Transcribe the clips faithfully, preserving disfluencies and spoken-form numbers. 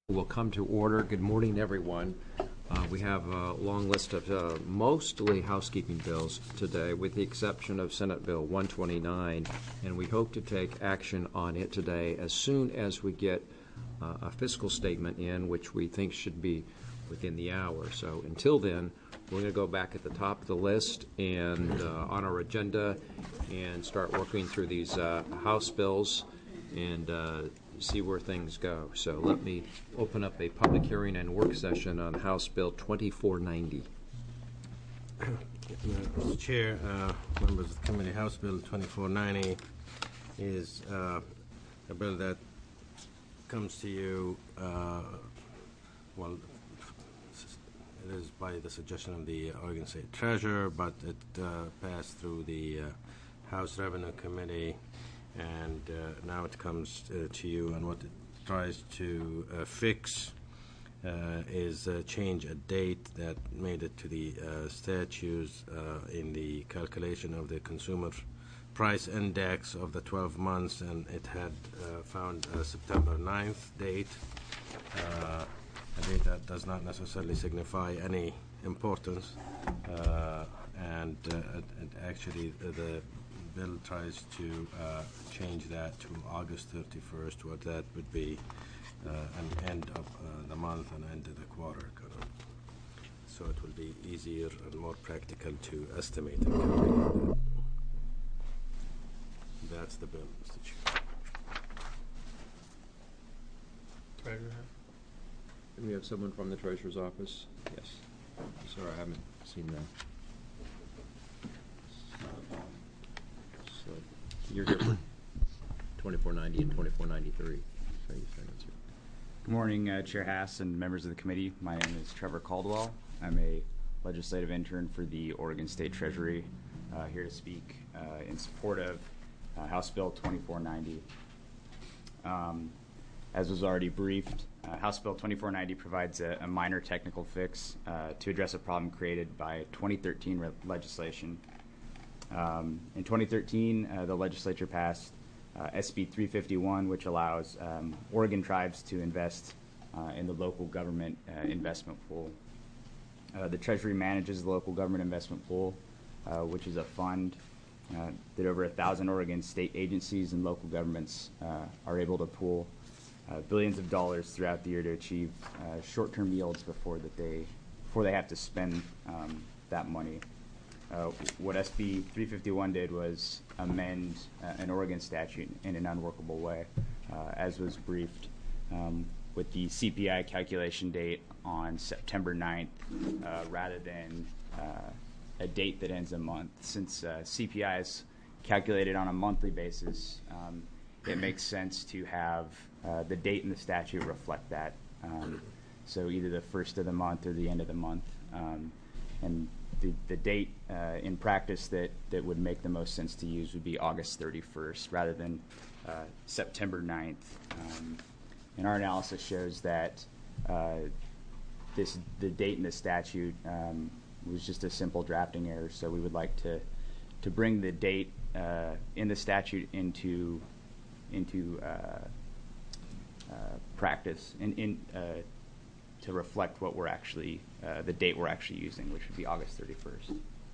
Will come to order. Good morning, everyone. Uh, we have a long list of uh, mostly housekeeping bills today, with the exception of Senate Bill one twenty-nine, and we hope to take action on it today as soon as we get uh, a fiscal statement in, which we think should be within the hour. So until then, we're going to go back at the top of the list and uh, on our agenda and start working through these uh, House bills and uh, see where things go. So let me open up a public hearing and work session on House Bill twenty-four ninety. Mister Chair, uh, members of the committee, House Bill twenty-four ninety is uh, a bill that comes to you, uh, well, it is by the suggestion of the Oregon State Treasurer, but it uh, passed through the uh, House Revenue Committee, and uh, now it comes uh, to you, and what it tries to uh, fix uh, is uh, change a date that made it to the uh, statutes uh, in the calculation of the consumer price index of the twelve months, and it had uh, found a September ninth date, uh, a date that does not necessarily signify any importance, uh, and uh, it, it actually uh, the bill tries to uh, change that to August thirty-first, what that would be uh, an end of uh, the month and end of the quarter. Kind of. So it will be easier and more practical to estimate and calculate that. That's the bill, Mister Chair. Treasurer? Do we have someone from the Treasurer's office? Yes. Sorry, I haven't seen that. So you're here for twenty-four ninety and twenty-four ninety-three. Good morning, uh, Chair Haas and members of the committee. My name is Trevor Caldwell. I'm a legislative intern for the Oregon State Treasury, uh, here to speak uh, in support of uh, House Bill twenty-four ninety. Um, as was already briefed, uh, House Bill twenty-four ninety provides a, a minor technical fix uh, to address a problem created by twenty thirteen re- legislation. Um, in twenty thirteen, uh, the legislature passed uh, S B three fifty-one, which allows um, Oregon tribes to invest uh, in the local government uh, investment pool. Uh, the Treasury manages the local government investment pool, uh, which is a fund uh, that over a thousand Oregon state agencies and local governments uh, are able to pool uh, billions of dollars throughout the year to achieve uh, short-term yields before that they before they have to spend um, that money. Uh, what S B three fifty-one did was amend uh, an Oregon statute in an unworkable way, uh, as was briefed, um, with the C P I calculation date on September ninth uh, rather than uh, a date that ends a month. Since uh, C P I is calculated on a monthly basis, um, it makes sense to have uh, the date in the statute reflect that. Um, so either the first of the month or the end of the month. Um, and The, the date uh, in practice that, that would make the most sense to use would be August thirty-first rather than uh, September ninth. Um, and our analysis shows that uh, this the date in the statute um, was just a simple drafting error, so we would like to to bring the date uh, in the statute into into uh, uh, practice and in, in uh, to reflect what we're actually, uh, the date we're actually using, which would be August thirty-first.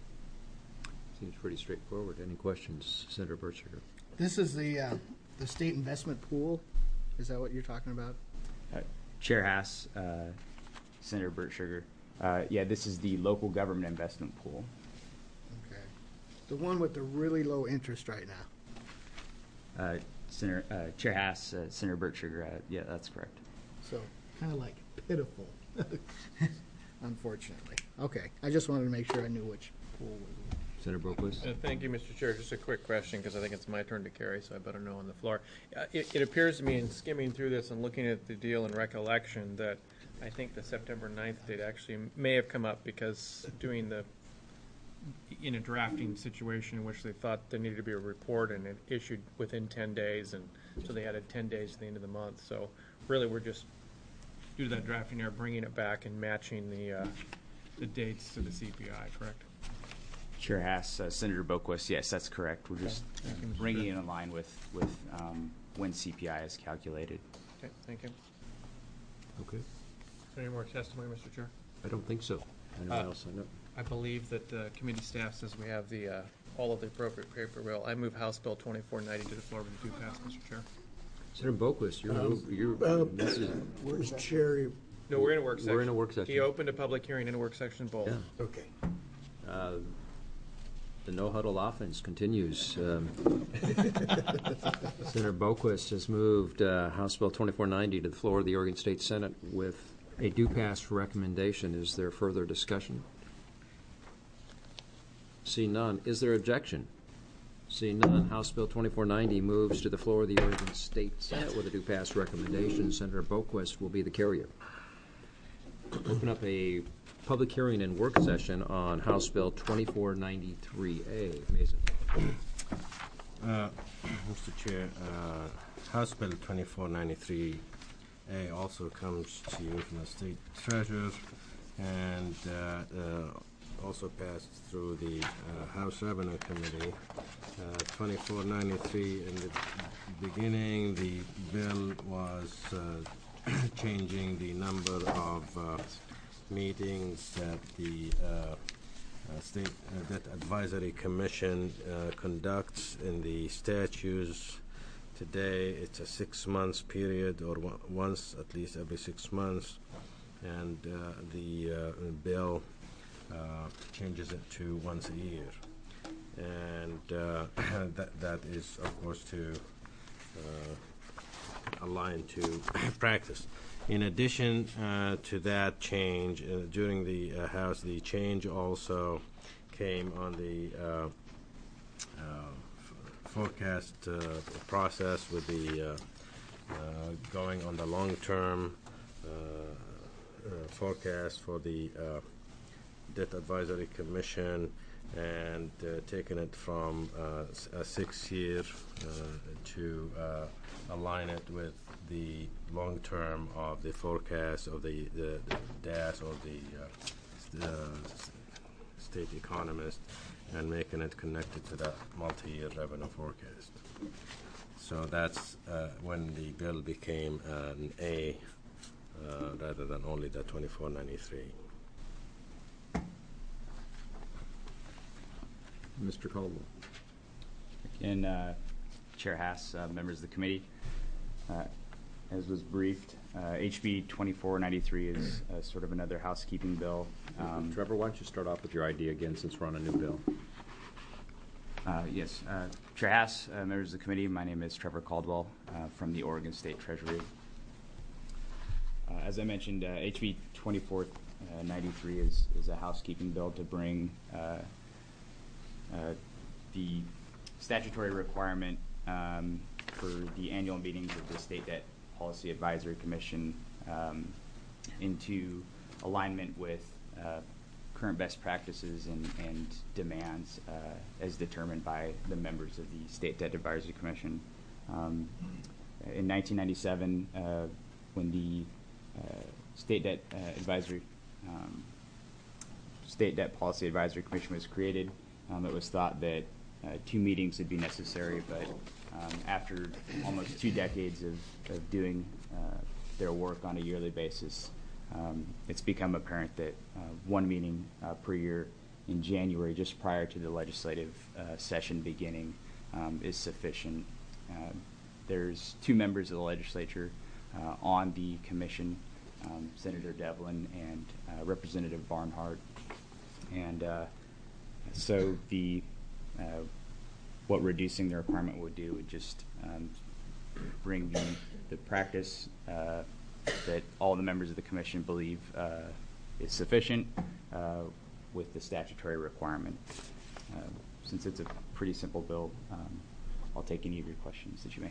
Seems pretty straightforward. Any questions, Senator Bertschiger? This is the uh, the state investment pool. Is that what you're talking about? Uh, Chair Haas, uh, Senator Bertschiger. Uh, yeah, this is the local government investment pool. Okay. The one with the really low interest right now. Uh, Senator, uh, Chair Haas, uh, Senator Bertschiger. Uh, yeah, that's correct. So kind of like pitiful, unfortunately. Okay, I just wanted to make sure I knew which pool was. Senator Boquist? Uh, thank you, Mister Chair. Just a quick question, because I think it's my turn to carry, so I better know on the floor. Uh, it, it appears to me, in skimming through this and looking at the deal in recollection, that I think the September ninth date actually may have come up because doing the, in a drafting situation in which they thought there needed to be a report and it issued within ten days, and so they added ten days to the end of the month. So really, we're just, due to that drafting error, bringing it back and matching the uh, the dates to the C P I, correct? Chair Haas, uh, Senator Boquist, yes, that's correct. We're just uh, bringing it in line with, with um, when C P I is calculated. Okay, thank you. Okay. Is there any more testimony, Mister Chair? I don't think so. Anyone Uh, else? I know. I believe that the committee staff says we have the, uh, all of the appropriate paperwork. I move House Bill twenty-four ninety to the floor with a due pass, Mister Chair. Senator Boquist, you're, Um, you're, uh, this is, Where's Cherry? No, we're in a work section. We're in a work section. He opened a public hearing in a work section both. yeah. Okay. Uh, The no huddle offense continues. Um, Senator Boquist has moved uh, House Bill twenty-four ninety to the floor of the Oregon State Senate with a due pass recommendation. Is there further discussion? See none. Is there objection? See none. House Bill twenty-four ninety moves to the floor of the Oregon State Senate with a due pass recommendation. Senator Boquist will be the carrier. Open up a public hearing and work session on House Bill twenty-four ninety-three A. Mason. Uh, Mister Chair, uh, House Bill twenty-four ninety-three A also comes to you from the State Treasurer and uh, uh, also passed through the uh, House Revenue Committee. Uh, twenty-four ninety-three, in the beginning, the bill was uh, changing the number of uh, meetings that the uh, Uh, State uh, Debt Advisory Commission uh, conducts in the statutes. Today, it's a six-month period, or one, once at least every six months, and uh, the uh, bill uh, changes it to once a year, and uh, that that is, of course, to uh, align to practice. In addition uh, to that change, uh, during the uh, House, the change also came on the uh, uh, f- forecast uh, process with the uh, uh, going on the long-term uh, uh, forecast for the uh, Debt Advisory Commission and uh, taking it from uh, s- a six-year uh, to uh, align it with the long term of the forecast of the, the, the D A S or the, uh, the s- state economist and making it connected to the multi-year revenue forecast. So that's uh, when the bill became an A uh, rather than only the twenty-four ninety-three. Mister Caldwell. Again, uh, Chair Haas, uh, members of the committee, uh, as was briefed, uh, H B twenty-four ninety-three is uh, sort of another housekeeping bill. Um, Trevor, why don't you start off with your idea again, since we're on a new bill? Uh, Yes, uh, Chair Haas, uh, members of the committee, my name is Trevor Caldwell uh, from the Oregon State Treasury. Uh, As I mentioned, uh, H B twenty-four ninety-three is, is a housekeeping bill to bring uh, uh, the statutory requirement um, for the annual meetings of the State Debt Policy Advisory Commission um, into alignment with uh, current best practices and, and demands uh, as determined by the members of the State Debt Advisory Commission. Um, in nineteen ninety-seven, uh, when the uh, State Debt uh, Advisory um, State Debt Policy Advisory Commission was created, um, it was thought that uh, two meetings would be necessary, but um, after almost two decades of, of doing uh, their work on a yearly basis, um, it's become apparent that uh, one meeting uh, per year in January, just prior to the legislative uh, session beginning, um, is sufficient. Uh, there's two members of the legislature uh, on the commission, um, Senator Devlin and uh, Representative Barnhart, and uh, so the uh, what reducing the requirement would do would just um, bring the, the practice uh, that all the members of the commission believe uh, is sufficient uh, with the statutory requirement. Uh, since it's a pretty simple bill, um, I'll take any of your questions that you may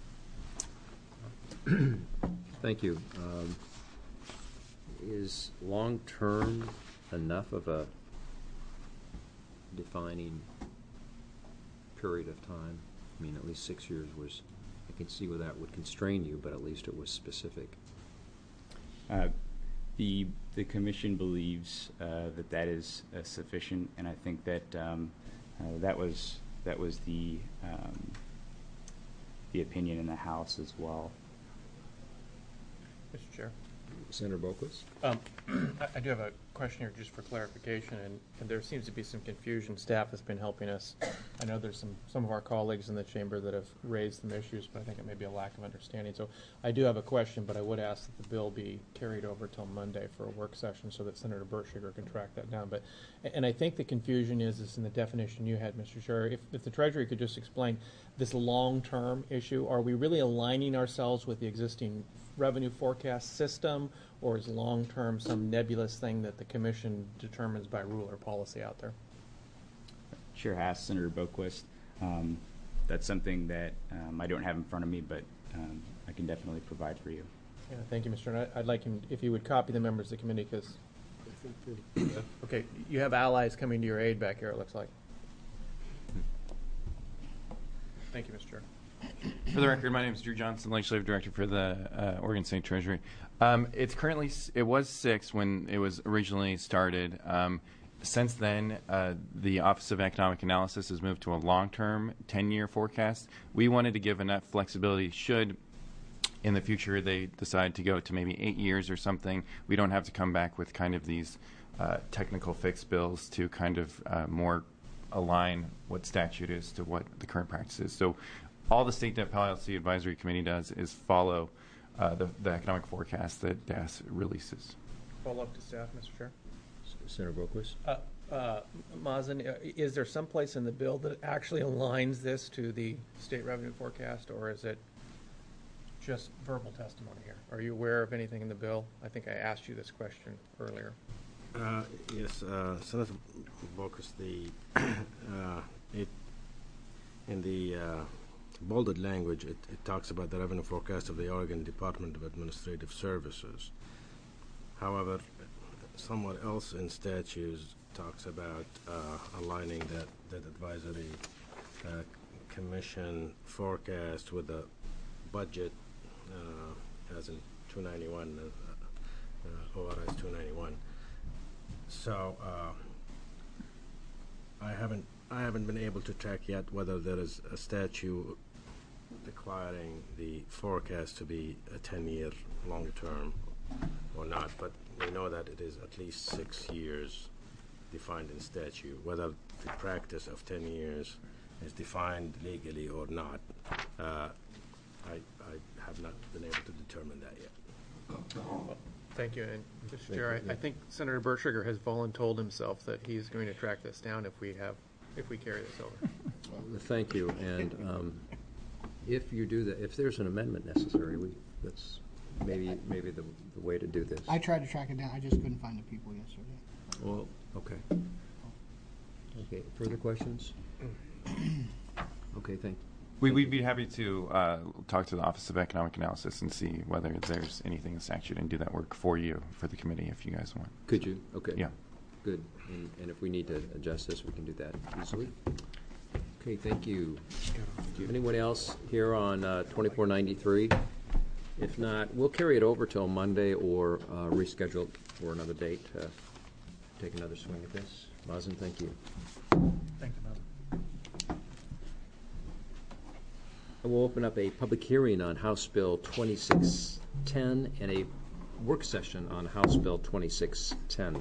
have. Thank you. Um, Is long-term enough of a defining period of time? I mean, at least six years was, I can see where that would constrain you, but at least it was specific. Uh, the the commission believes uh, that that is uh, sufficient, and I think that um, uh, that was that was the um, the opinion in the House as well. Mister Chair. Senator Boquist? Um, I I do have a question here just for clarification, and, and there seems to be some confusion. Staff has been helping us. I know there's some, some of our colleagues in the chamber that have raised some issues, but I think it may be a lack of understanding. So I do have a question, but I would ask that the bill be carried over till Monday for a work session so that Senator Bertschiger can track that down. But, and I think the confusion is, is in the definition you had, Mister Chair. If, if the Treasury could just explain this long-term issue, are we really aligning ourselves with the existing revenue forecast system, or is long-term some nebulous thing that the commission determines by rule or policy out there? Chair Haas, Senator Boquist. Um, that's something that um, I don't have in front of me, but um, I can definitely provide for you. Yeah, thank you, Mister And I- I'd like him, if you would copy the members of the committee, because, okay, you have allies coming to your aid back here, it looks like. Thank you, Mister Chair. For the record, my name is Drew Johnson, Legislative Director for the uh, Oregon State Treasury. Um, it's currently, s- it was six when it was originally started. Um, since then, uh, the Office of Economic Analysis has moved to a long-term ten-year forecast. We wanted to give enough flexibility should, in the future, they decide to go to maybe eight years or something. We don't have to come back with kind of these uh, technical fix bills to kind of uh, more align what statute is to what the current practice is. So all the State Debt Policy Advisory Committee does is follow uh, the, the economic forecast that D A S releases. Follow up to staff, Mister Chair. Senator Boquist? Uh, uh, Mazen, uh, is there some place in the bill that actually aligns this to the state revenue forecast, or is it just verbal testimony here? Are you aware of anything in the bill? I think I asked you this question earlier. Uh, Yes, uh, Senator Boquist, the, uh, it, in the uh, bolded language, it, it talks about the revenue forecast of the Oregon Department of Administrative Services. However, somewhere else in statutes talks about uh, aligning that, that advisory uh, commission forecast with the budget, uh, as in two ninety-one, uh, uh, O R S two ninety-one. So uh, I haven't I haven't been able to track yet whether there is a statute requiring the forecast to be a ten-year long term or not, but we know that it is at least six years defined in statute. Whether the practice of ten years is defined legally or not, uh, I, I have not been able to determine that yet. Well, thank you. And Mister Chair, I, I think Senator Bertschiger has voluntold himself that he's going to track this down if we have, if we carry this over. Thank you, and um, if you do that, if there's an amendment necessary, we, that's maybe, maybe the, the way to do this. I tried to track it down, I just couldn't find the people yesterday. Well, okay. Okay, further questions? Okay, thank We, we'd be happy to uh, talk to the Office of Economic Analysis and see whether there's anything in statute and do that work for you, for the committee, if you guys want. Could you? Okay. Yeah. Good. And, and if we need to adjust this, we can do that easily. Okay, thank you. Anyone else here on uh, twenty-four ninety-three? If not, we'll carry it over till Monday or uh, reschedule for another date to take another swing at this. Mazen, thank you. Thank you, Mazen. I will open up a public hearing on House Bill twenty-six ten and a work session on House Bill twenty-six ten.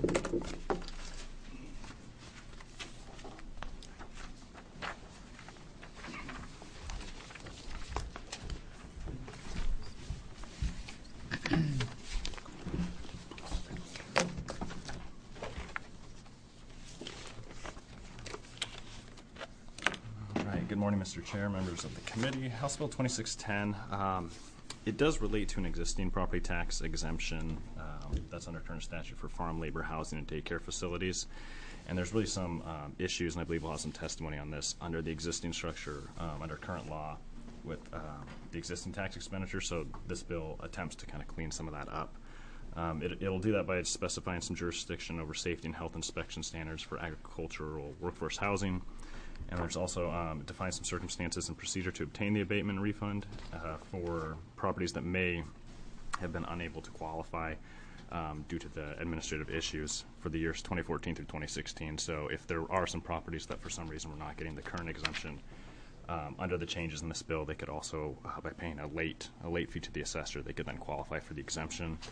All right, good morning, Mister Chair, members of the committee. House Bill twenty-six ten, um, it does relate to an existing property tax exemption um, that's under current statute for farm labor, housing, and daycare facilities. And there's really some um, issues, and I believe we'll have some testimony on this, under the existing structure, um, under current law with um, the existing tax expenditure. So this bill attempts to kind of clean some of that up. Um, it, it'll do that by specifying some jurisdiction over safety and health inspection standards for agricultural workforce housing. And there's also um, it defines some circumstances and procedure to obtain the abatement and refund uh, for properties that may have been unable to qualify um, due to the administrative issues for the years twenty fourteen through twenty sixteen. So if there are some properties that for some reason were not getting the current exemption, um, under the changes in this bill, they could also, uh, by paying a late a late fee to the assessor, they could then qualify for the exemption.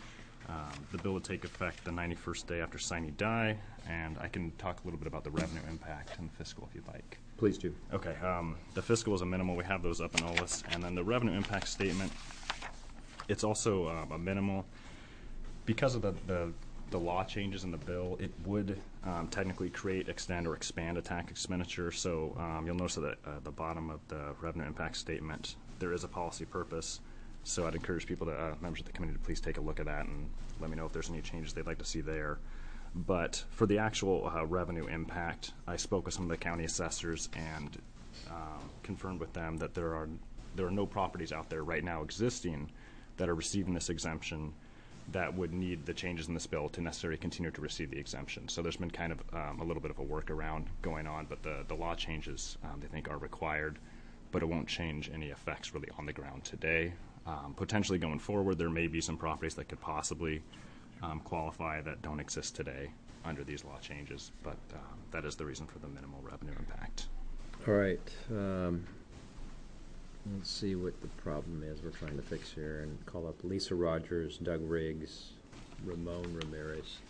Um, The bill would take effect the ninety-first day after sine die, and I can talk a little bit about the revenue impact and fiscal if you'd like. Please do. Okay, um, the fiscal is a minimal, we have those up in O L I S, and then the revenue impact statement, it's also um, a minimal. Because of the, the, the law changes in the bill, it would um, technically create, extend, or expand a tax expenditure, so um, you'll notice that at the bottom of the revenue impact statement, there is a policy purpose, so I'd encourage people to, uh, members of the committee to please take a look at that and let me know if there's any changes they'd like to see there. But for the actual uh, revenue impact, I spoke with some of the county assessors and um, confirmed with them that there are there are no properties out there right now existing that are receiving this exemption that would need the changes in this bill to necessarily continue to receive the exemption. So there's been kind of um, a little bit of a workaround going on, but the, the law changes um, they think are required, but it won't change any effects really on the ground today. Um, potentially going forward, there may be some properties that could possibly Um, qualify that don't exist today under these law changes, but um, that is the reason for the minimal revenue impact. All right. Um, let's see what the problem is we're trying to fix here, and call up Lisa Rogers, Doug Riggs, Ramon Ramirez.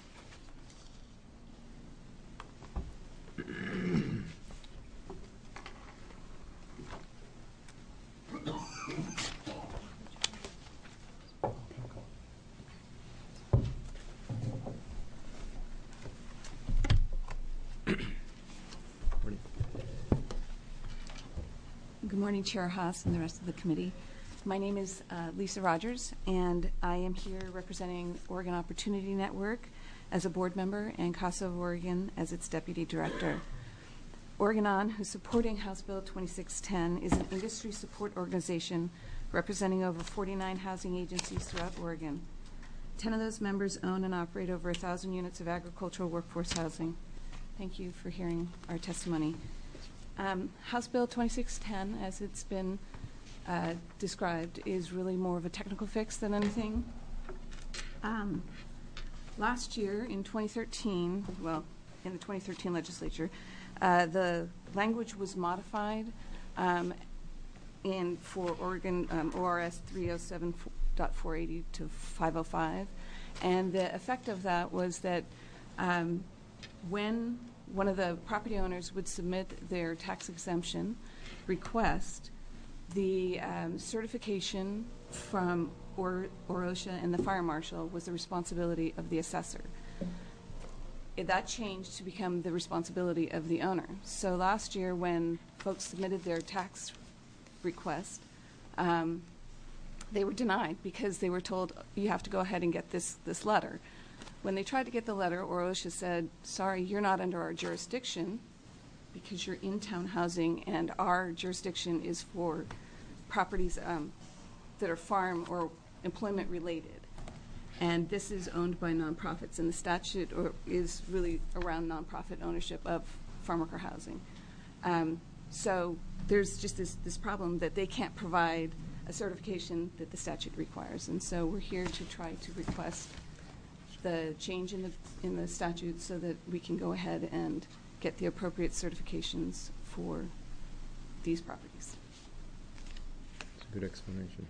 Good morning, Chair Haas and the rest of the committee. My name is uh, Lisa Rogers, and I am here representing Oregon Opportunity Network as a board member and CASA of Oregon as its deputy director. Oregon On, who's supporting House Bill twenty-six ten, is an industry support organization representing over forty-nine housing agencies throughout Oregon. Ten of those members own and operate over one thousand units of agricultural workforce housing. Thank you for hearing our testimony. Um, House Bill twenty-six ten, as it's been uh, described, is really more of a technical fix than anything. Um, last year, in twenty thirteen, well, in the twenty thirteen legislature, uh, the language was modified um, in for Oregon um, O R S three oh seven point four eighty to five oh five, and the effect of that was that um, when one of the property owners would submit their tax exemption request, the um, certification from or OROSHA and the fire marshal was the responsibility of the assessor. It, that changed to become the responsibility of the owner. So last year when folks submitted their tax request, um, they were denied because they were told, you have to go ahead and get this, this letter. When they tried to get the letter, OROSHA said, sorry, you're not under our jurisdiction because you're in-town housing, and our jurisdiction is for properties um, that are farm or employment related. And this is owned by nonprofits, and the statute or, is really around nonprofit ownership of farm worker housing. Um, so there's just this, this problem that they can't provide a certification that the statute requires. And so we're here to try to request the change in the in the statute so that we can go ahead and get the appropriate certifications for these properties. It's a good explanation.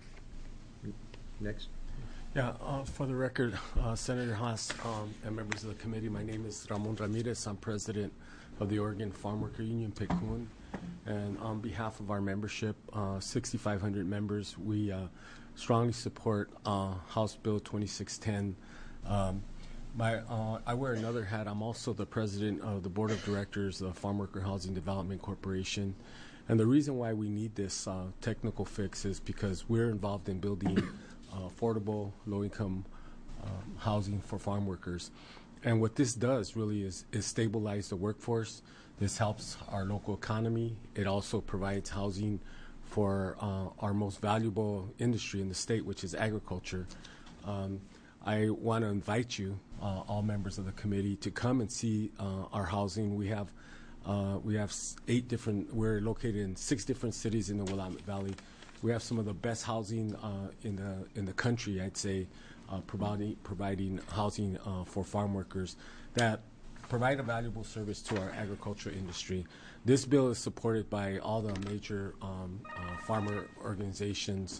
Next. Yeah, uh, for the record, uh, Senator Haas um, and members of the committee, my name is Ramon Ramirez. I'm president of the Oregon Farm Worker Union, PECUN. And on behalf of our membership, uh, sixty-five hundred members, we uh, strongly support uh, House Bill twenty-six ten. Um, my, uh, I wear another hat. I'm also the president of the board of directors of Farm Worker Housing Development Corporation. And the reason why we need this uh, technical fix is because we're involved in building uh, affordable, low-income um, housing for farm workers. And what this does really is, is stabilize the workforce. This helps our local economy. It also provides housing for uh, our most valuable industry in the state, which is agriculture. Um, I want to invite you, uh, all members of the committee, to come and see uh, our housing. We have uh, we have eight different. We're located in six different cities in the Willamette Valley. We have some of the best housing uh, in the in the country, I'd say, uh, providing providing housing uh, for farm workers that provide a valuable service to our agriculture industry. This bill is supported by all the major um, uh, farmer organizations.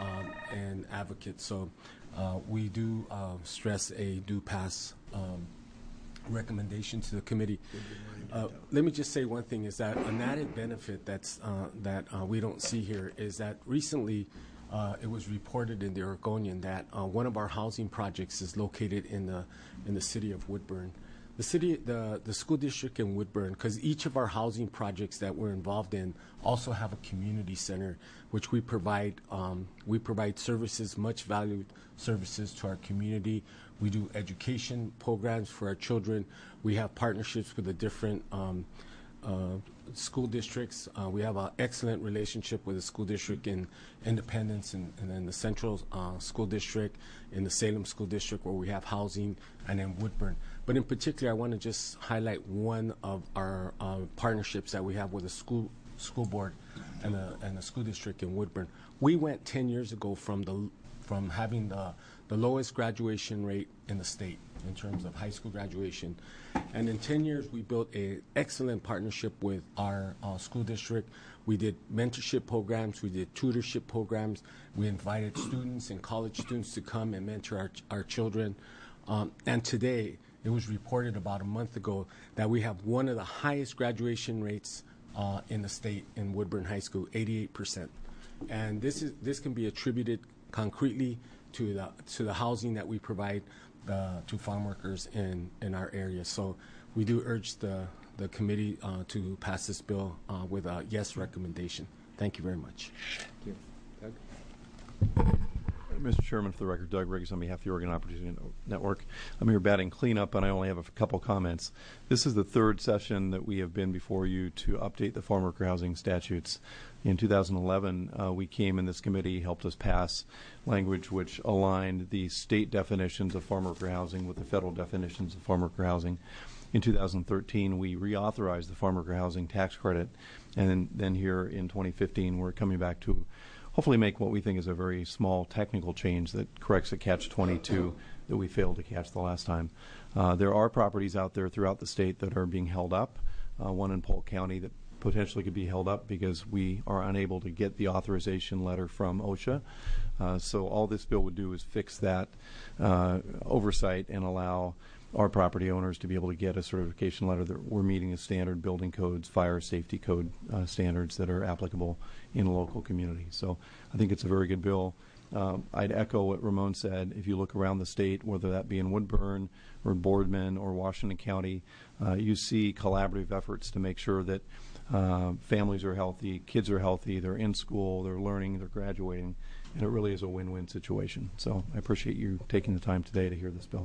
um, and advocate. So uh, we do uh, stress a do pass um, recommendation to the committee. Uh, let me just say one thing: is that an added benefit that's uh, that uh, we don't see here is that recently uh, it was reported in the Oregonian that uh, one of our housing projects is located in the in the city of Woodburn. The city, the the school district in Woodburn, because each of our housing projects that we're involved in also have a community center, which we provide. Um, we provide services, much valued services to our community. We do education programs for our children. We have partnerships with the different um, uh, school districts. Uh, we have an excellent relationship with the school district in Independence and, and then the Central uh, School District, in the Salem School District where we have housing, and in Woodburn. But in particular, I want to just highlight one of our uh, partnerships that we have with the school school board and the, and the school district in Woodburn. We went ten years ago from the from having the, the lowest graduation rate in the state in terms of high school graduation. And in ten years, we built an excellent partnership with our uh, school district. We did mentorship programs. We did tutorship programs. We invited students and college students to come and mentor our, our children. Um, and today, it was reported about a month ago that we have one of the highest graduation rates uh, in the state in Woodburn High School, eighty-eight percent. And this is this can be attributed concretely to the to the housing that we provide uh, to farm workers in, in our area. So we do urge the the committee uh, to pass this bill uh, with a yes recommendation. Thank you very much. Thank you. Doug? Mister Chairman, for the record, Doug Riggs on behalf of the Oregon Opportunity Network. I'm here batting cleanup, and I only have a couple comments. This is the third session that we have been before you to update the farm worker housing statutes. In two thousand eleven, uh, we came in this committee, helped us pass language which aligned the state definitions of farm worker housing with the federal definitions of farm worker housing. In two thousand thirteen, we reauthorized the farm worker housing tax credit, and then, then here in twenty fifteen, we're coming back to hopefully make what we think is a very small technical change that corrects a catch twenty-two that we failed to catch the last time. Uh, there are properties out there throughout the state that are being held up, uh, one in Polk County that potentially could be held up because we are unable to get the authorization letter from OSHA. Uh, so all this bill would do is fix that uh, oversight and allow our property owners to be able to get a certification letter that we're meeting the standard building codes, fire safety code uh, standards that are applicable in a local community. So I think it's a very good bill. Um, I'd echo what Ramon said. If you look around the state, whether that be in Woodburn or Boardman or Washington County, uh, you see collaborative efforts to make sure that uh, families are healthy, kids are healthy, they're in school, they're learning, they're graduating, and it really is a win-win situation. So I appreciate you taking the time today to hear this bill.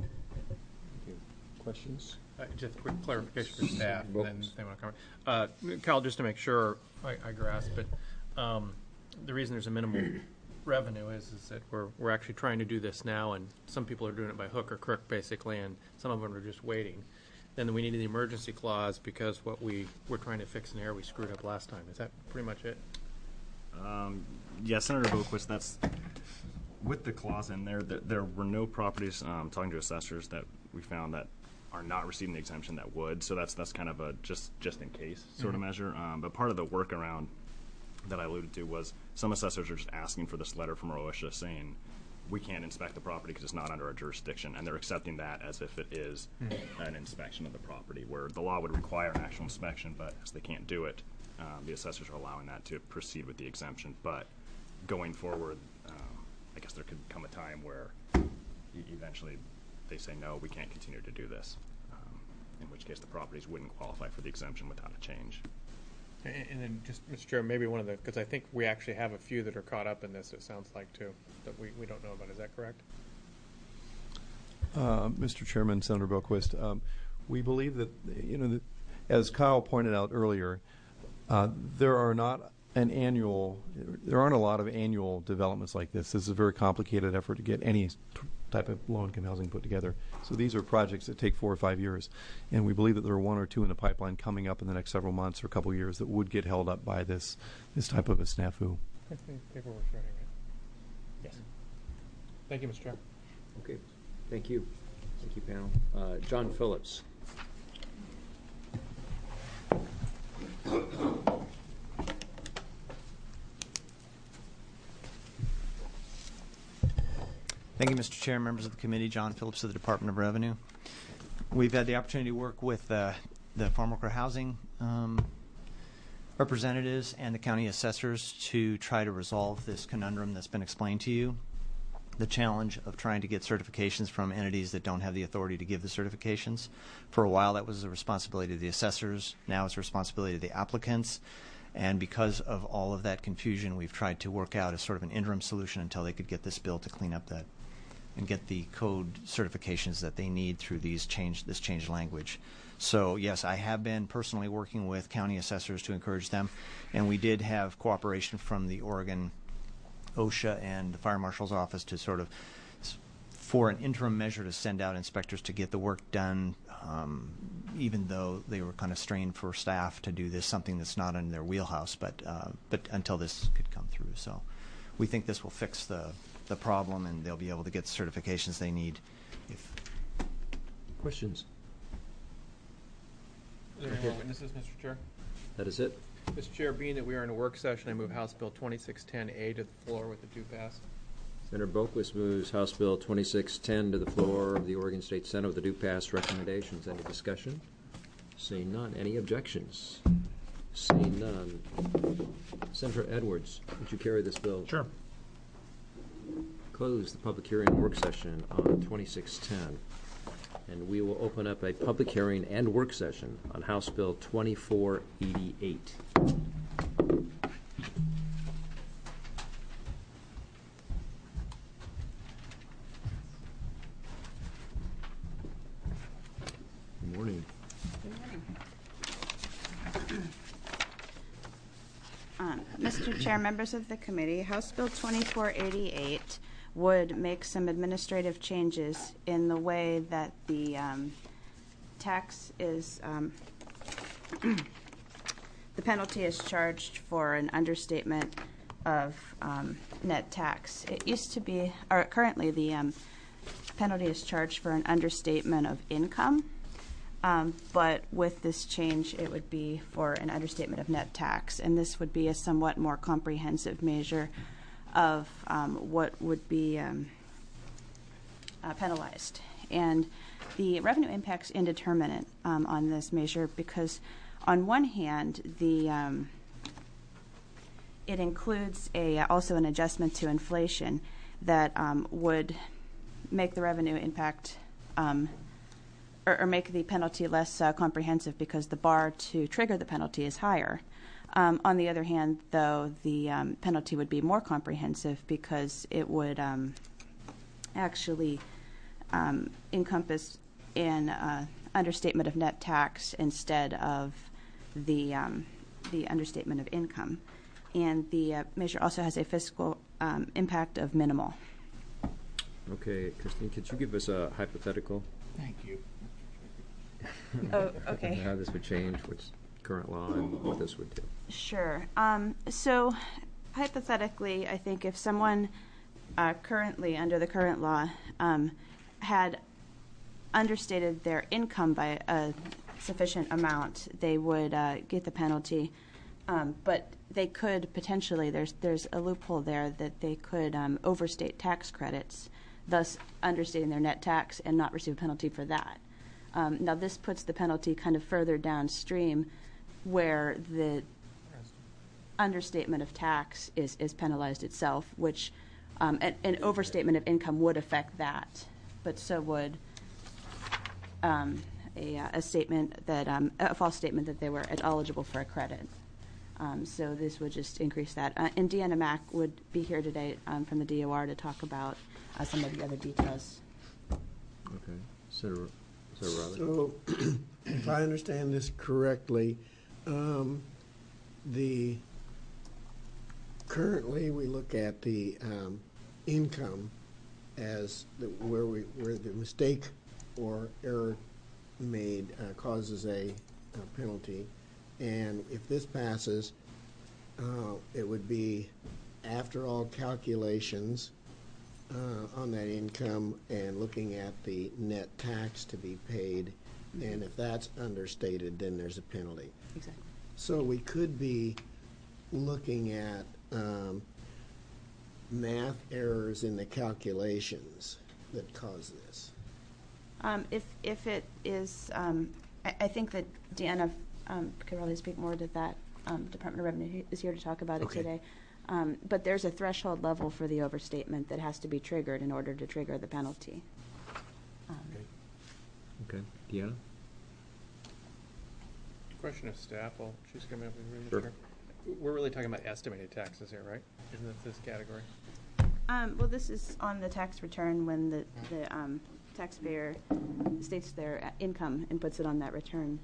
Questions? Uh, just a quick clarification for staff, and then they want to comment. Uh, Kyle, just to make sure I, I grasp it, um, the reason there's a minimal revenue is is that we're we're actually trying to do this now, and some people are doing it by hook or crook, basically, and some of them are just waiting. Then we needed the emergency clause because what we were trying to fix in there we screwed up last time. Is that pretty much it? Um, yeah, Senator Boquist, that's with the clause in there. There, there were no properties. Um, talking to assessors that we found that are not receiving the exemption that would. So that's that's kind of a just just in case sort mm-hmm. of measure. Um, but part of the workaround that I alluded to was some assessors are just asking for this letter from OSHA saying we can't inspect the property because it's not under our jurisdiction, and they're accepting that as if it is mm-hmm. an inspection of the property, where the law would require an actual inspection, but as they can't do it, um, the assessors are allowing that to proceed with the exemption. But going forward, um, I guess there could come a time where e- eventually they say, no, we can't continue to do this, um, in which case the properties wouldn't qualify for the exemption without a change. And, and then just, Mister Chair, maybe one of the, because I think we actually have a few that are caught up in this, it sounds like, too, that we, we don't know about. Is that correct? Uh, Mister Chairman, Senator Boquist, um, we believe that, you know, that, as Kyle pointed out earlier, uh, there are not an annual, there aren't a lot of annual developments like this. This is a very complicated effort to get any type of low-income housing put together. So these are projects that take four or five years, and we believe that there are one or two in the pipeline coming up in the next several months or a couple of years that would get held up by this this type of a snafu. Paperwork ready, right? Yes. Thank you, Mister Chair. Okay. Thank you. Thank you, panel. Uh, John Phillips. Thank you, Mister Chair, members of the committee. John Phillips of the Department of Revenue. We've had the opportunity to work with uh, the farm worker housing um, representatives and the county assessors to try to resolve this conundrum that's been explained to you. The challenge of trying to get certifications from entities that don't have the authority to give the certifications. For a while, that was the responsibility of the assessors. Now it's the responsibility of the applicants. And because of all of that confusion, we've tried to work out a sort of an interim solution until they could get this bill to clean up that and get the code certifications that they need through these change this changed language. So yes, I have been personally working with county assessors to encourage them, and we did have cooperation from the Oregon OSHA and the Fire Marshal's office to sort of, for an interim measure, to send out inspectors to get the work done, um, even though they were kind of strained for staff to do this, something that's not in their wheelhouse, but uh, but until this could come through. So we think this will fix the, the problem, and they'll be able to get the certifications they need. If Questions? Are there any more witnesses, Mister Chair? That is it. Mister Chair, being that we are in a work session, I move House Bill twenty-six ten A to the floor with the two pass. Senator Boquist moves House Bill twenty-six ten to the floor of the Oregon State Senate with the due pass recommendations. Any discussion? Seeing none. Any objections? Seeing none. Senator Edwards, would you carry this bill? Sure. Close the public hearing and work session on twenty-six ten. And we will open up a public hearing and work session on House Bill twenty-four eighty-eight. Good morning. Um, Mister Chair, members of the committee, House Bill twenty-four eighty-eight would make some administrative changes in the way that the um, tax is, um, the penalty is charged for an understatement of um, net tax. It used to be, or currently the um, penalty is charged for an understatement of income, um, but with this change it would be for an understatement of net tax, and this would be a somewhat more comprehensive measure of um, what would be um, uh, penalized. And the revenue impact's indeterminate um, on this measure because on one hand, the um, it includes a also an adjustment to inflation that um, would make the revenue impact um, or, or make the penalty less uh, comprehensive because the bar to trigger the penalty is higher. Um, on the other hand, though, the um, penalty would be more comprehensive because it would um, actually um, encompass an uh, understatement of net tax instead of the um, the understatement of income. And the uh, measure also has a fiscal um, impact of minimal. Okay, Christine, could you give us a hypothetical? Thank you. Oh, okay. How this would change, what's current law, and what this would do. Sure. Um, so, hypothetically, I think if someone uh, currently, under the current law, um, had understated their income by a sufficient amount, they would uh, get the penalty. Um, but they could potentially, there's there's a loophole there that they could um, overstate tax credits, thus understating their net tax and not receive a penalty for that. Um, now, this puts the penalty kind of further downstream where the understatement of tax is, is penalized itself, which um, an, an overstatement of income would affect that, but so would um, a, a statement that, um, a false statement that they were eligible for a credit. Um, so this would just increase that. Uh, and Deanna Mack would be here today um, from the D O R to talk about uh, some of the other details. Okay. Senator, Senator Roberts. So, if I understand this correctly, um, the currently we look at the um, income as the, where we where the mistake or error made uh, causes a, a penalty, and if this passes, uh, it would be after all calculations uh, on that income and looking at the net tax to be paid, and if that's understated, then there's a penalty. Exactly. So we could be looking at um, math errors in the calculations that cause this? Um, if, if it is, um, I, I think that Deanna um, could probably speak more to that. Um, Department of Revenue is here to talk about Okay. it today. Um, but there's a threshold level for the overstatement that has to be triggered in order to trigger the penalty. Um, Okay, Deanna? Question of staff while she's coming up with the Sure. chair. We're really talking about estimated taxes here, right? Isn't it this category? Um, well, this is on the tax return when the, the um, taxpayer states their uh, income and puts it on that return.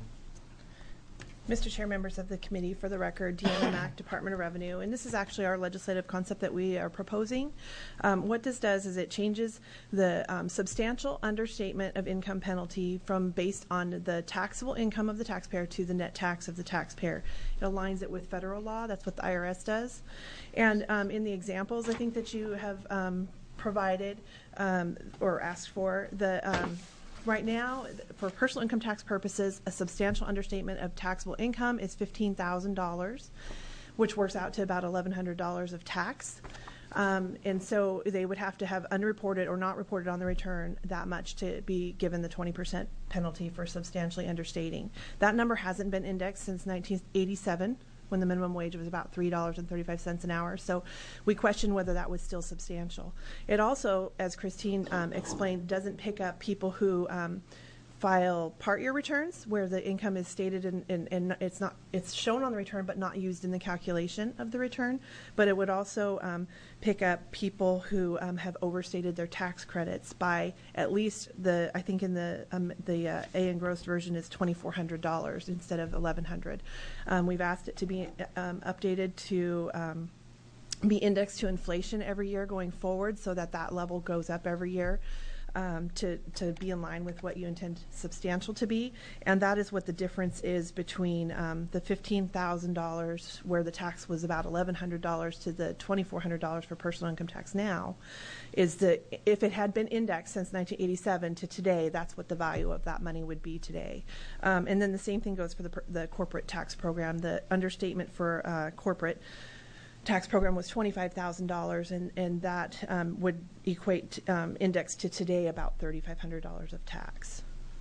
Mister Chair, members of the committee, for the record, Deanna Mack, Department of Revenue, and this is actually our legislative concept that we are proposing. Um, what this does is it changes the um, substantial understatement of income penalty from based on the taxable income of the taxpayer to the net tax of the taxpayer. It aligns it with federal law. That's what the I R S does. And um, in the examples, I think that you have um, provided um, or asked for, the um, right now, for personal income tax purposes, a substantial understatement of taxable income is fifteen thousand dollars, which works out to about eleven hundred dollars of tax. Um, and so they would have to have unreported or not reported on the return that much to be given the twenty percent penalty for substantially understating. That number hasn't been indexed since nineteen eighty-seven, when the minimum wage was about three dollars and thirty-five cents an hour. So we question whether that was still substantial. It also, as Christine um, explained, doesn't pick up people who um, file part year returns where the income is stated and in, in, in, it's not it's shown on the return but not used in the calculation of the return. But it would also um, pick up people who um, have overstated their tax credits by at least the I think in the um, the uh, A engrossed version is twenty-four hundred dollars instead of eleven hundred dollars. Um, we've asked it to be um, updated to um, be indexed to inflation every year going forward, so that that level goes up every year. Um, to, to be in line with what you intend substantial to be. And that is what the difference is between um, the fifteen thousand dollars where the tax was about eleven hundred dollars to the twenty-four hundred dollars for personal income tax now, is that if it had been indexed since nineteen eighty-seven to today, that's what the value of that money would be today. Um, and then the same thing goes for the, the corporate tax program. The understatement for uh, corporate tax program was twenty-five thousand dollars, and, and that um, would equate um, index to today about thirty-five hundred dollars of tax.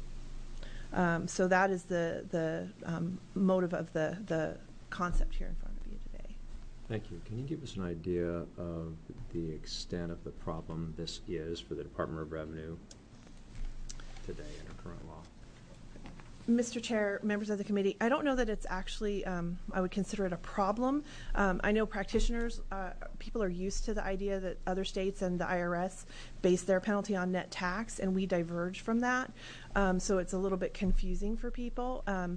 Um, so that is the, the um, motive of the, the concept here in front of you today. Thank you. Can you give us an idea of the extent of the problem this is for the Department of Revenue today under current law? Mister Chair, members of the committee, I don't know that it's actually, um, I would consider it a problem. Um, I know practitioners, uh, people are used to the idea that other states and the I R S base their penalty on net tax, and we diverge from that. Um, so it's a little bit confusing for people. Um,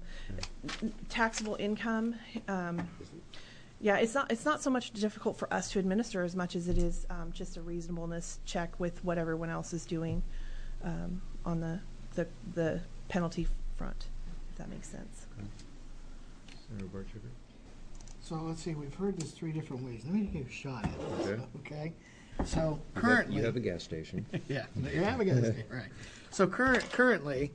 taxable income, um, yeah, it's not, it's not so much difficult for us to administer as much as it is um, just a reasonableness check with what everyone else is doing um, on the, the, the penalty front, if that makes sense. Okay. Senator Bartschuger? So let's see, we've heard this three different ways. Let me take a shot at this, Okay. okay? So You have- currently. You have a gas station. Yeah, you have a gas station, right. So current, currently,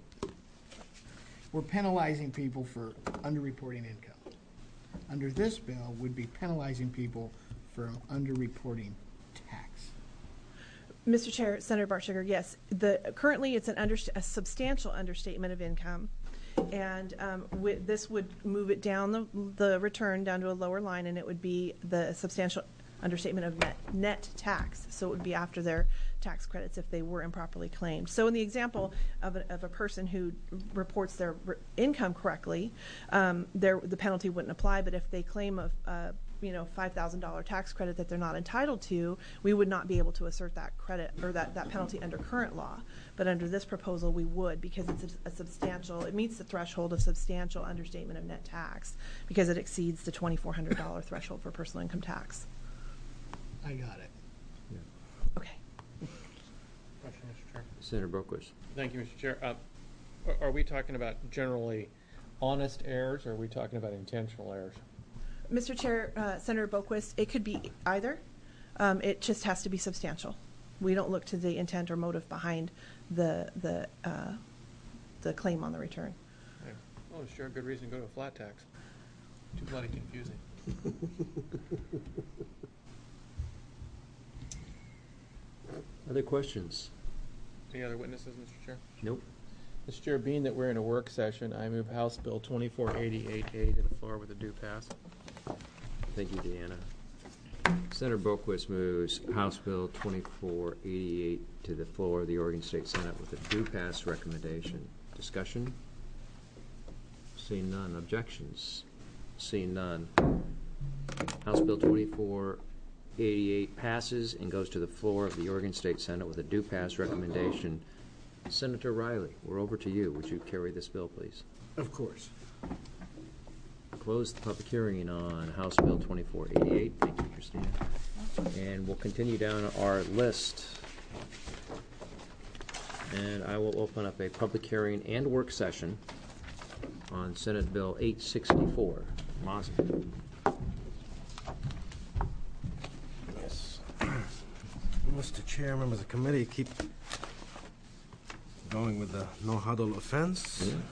we're penalizing people for underreporting income. Under this bill, would be penalizing people for underreporting tax. Mister Chair, Senator Bartschuger, yes. The, currently, it's an under, a substantial understatement of income, and um, wi- this would move it down the, the return down to a lower line, and it would be the substantial understatement of net, net tax. So it would be after their tax credits if they were improperly claimed. So in the example of a, of a person who reports their re- income correctly, um, their, the penalty wouldn't apply. But if they claim a, a you know, five thousand dollars tax credit that they're not entitled to, we would not be able to assert that credit or that, that penalty under current law. But under this proposal, we would, because it's a, a substantial, it meets the threshold of substantial understatement of net tax because it exceeds the twenty-four hundred dollars threshold for personal income tax. I got it. Okay. Question, Mister Chair. Senator Boquist? Thank you, Mister Chair. Uh, are- Are we talking about generally honest errors, or are we talking about intentional errors? Mister Chair, uh, Senator Boquist, it could be either. Um, it just has to be substantial. We don't look to the intent or motive behind the the uh, the claim on the return. Okay. Oh, sure, good reason to go to a flat tax. Too bloody confusing. Other questions? Any other witnesses, Mister Chair? Nope. Mister Chair, being that we're in a work session, I move House Bill twenty-four eighty-eight A to the floor with a due pass. Thank you, Deanna. Senator Boquist moves House Bill twenty-four eighty-eight to the floor of the Oregon State Senate with a due pass recommendation. Discussion? Seeing none. Objections? Seeing none. House Bill twenty-four eighty-eight passes and goes to the floor of the Oregon State Senate with a due pass recommendation. Senator Riley, we're over to you. Would you carry this bill, please? Of course. Close the public hearing on House Bill twenty-four eighty-eight. Thank you, Christina. And we'll continue down our list. And I will open up a public hearing and work session on Senate Bill eight sixty-four. Mosby. Yes. Mister Chair, members of the committee, keep going with the no huddle offense. Yeah.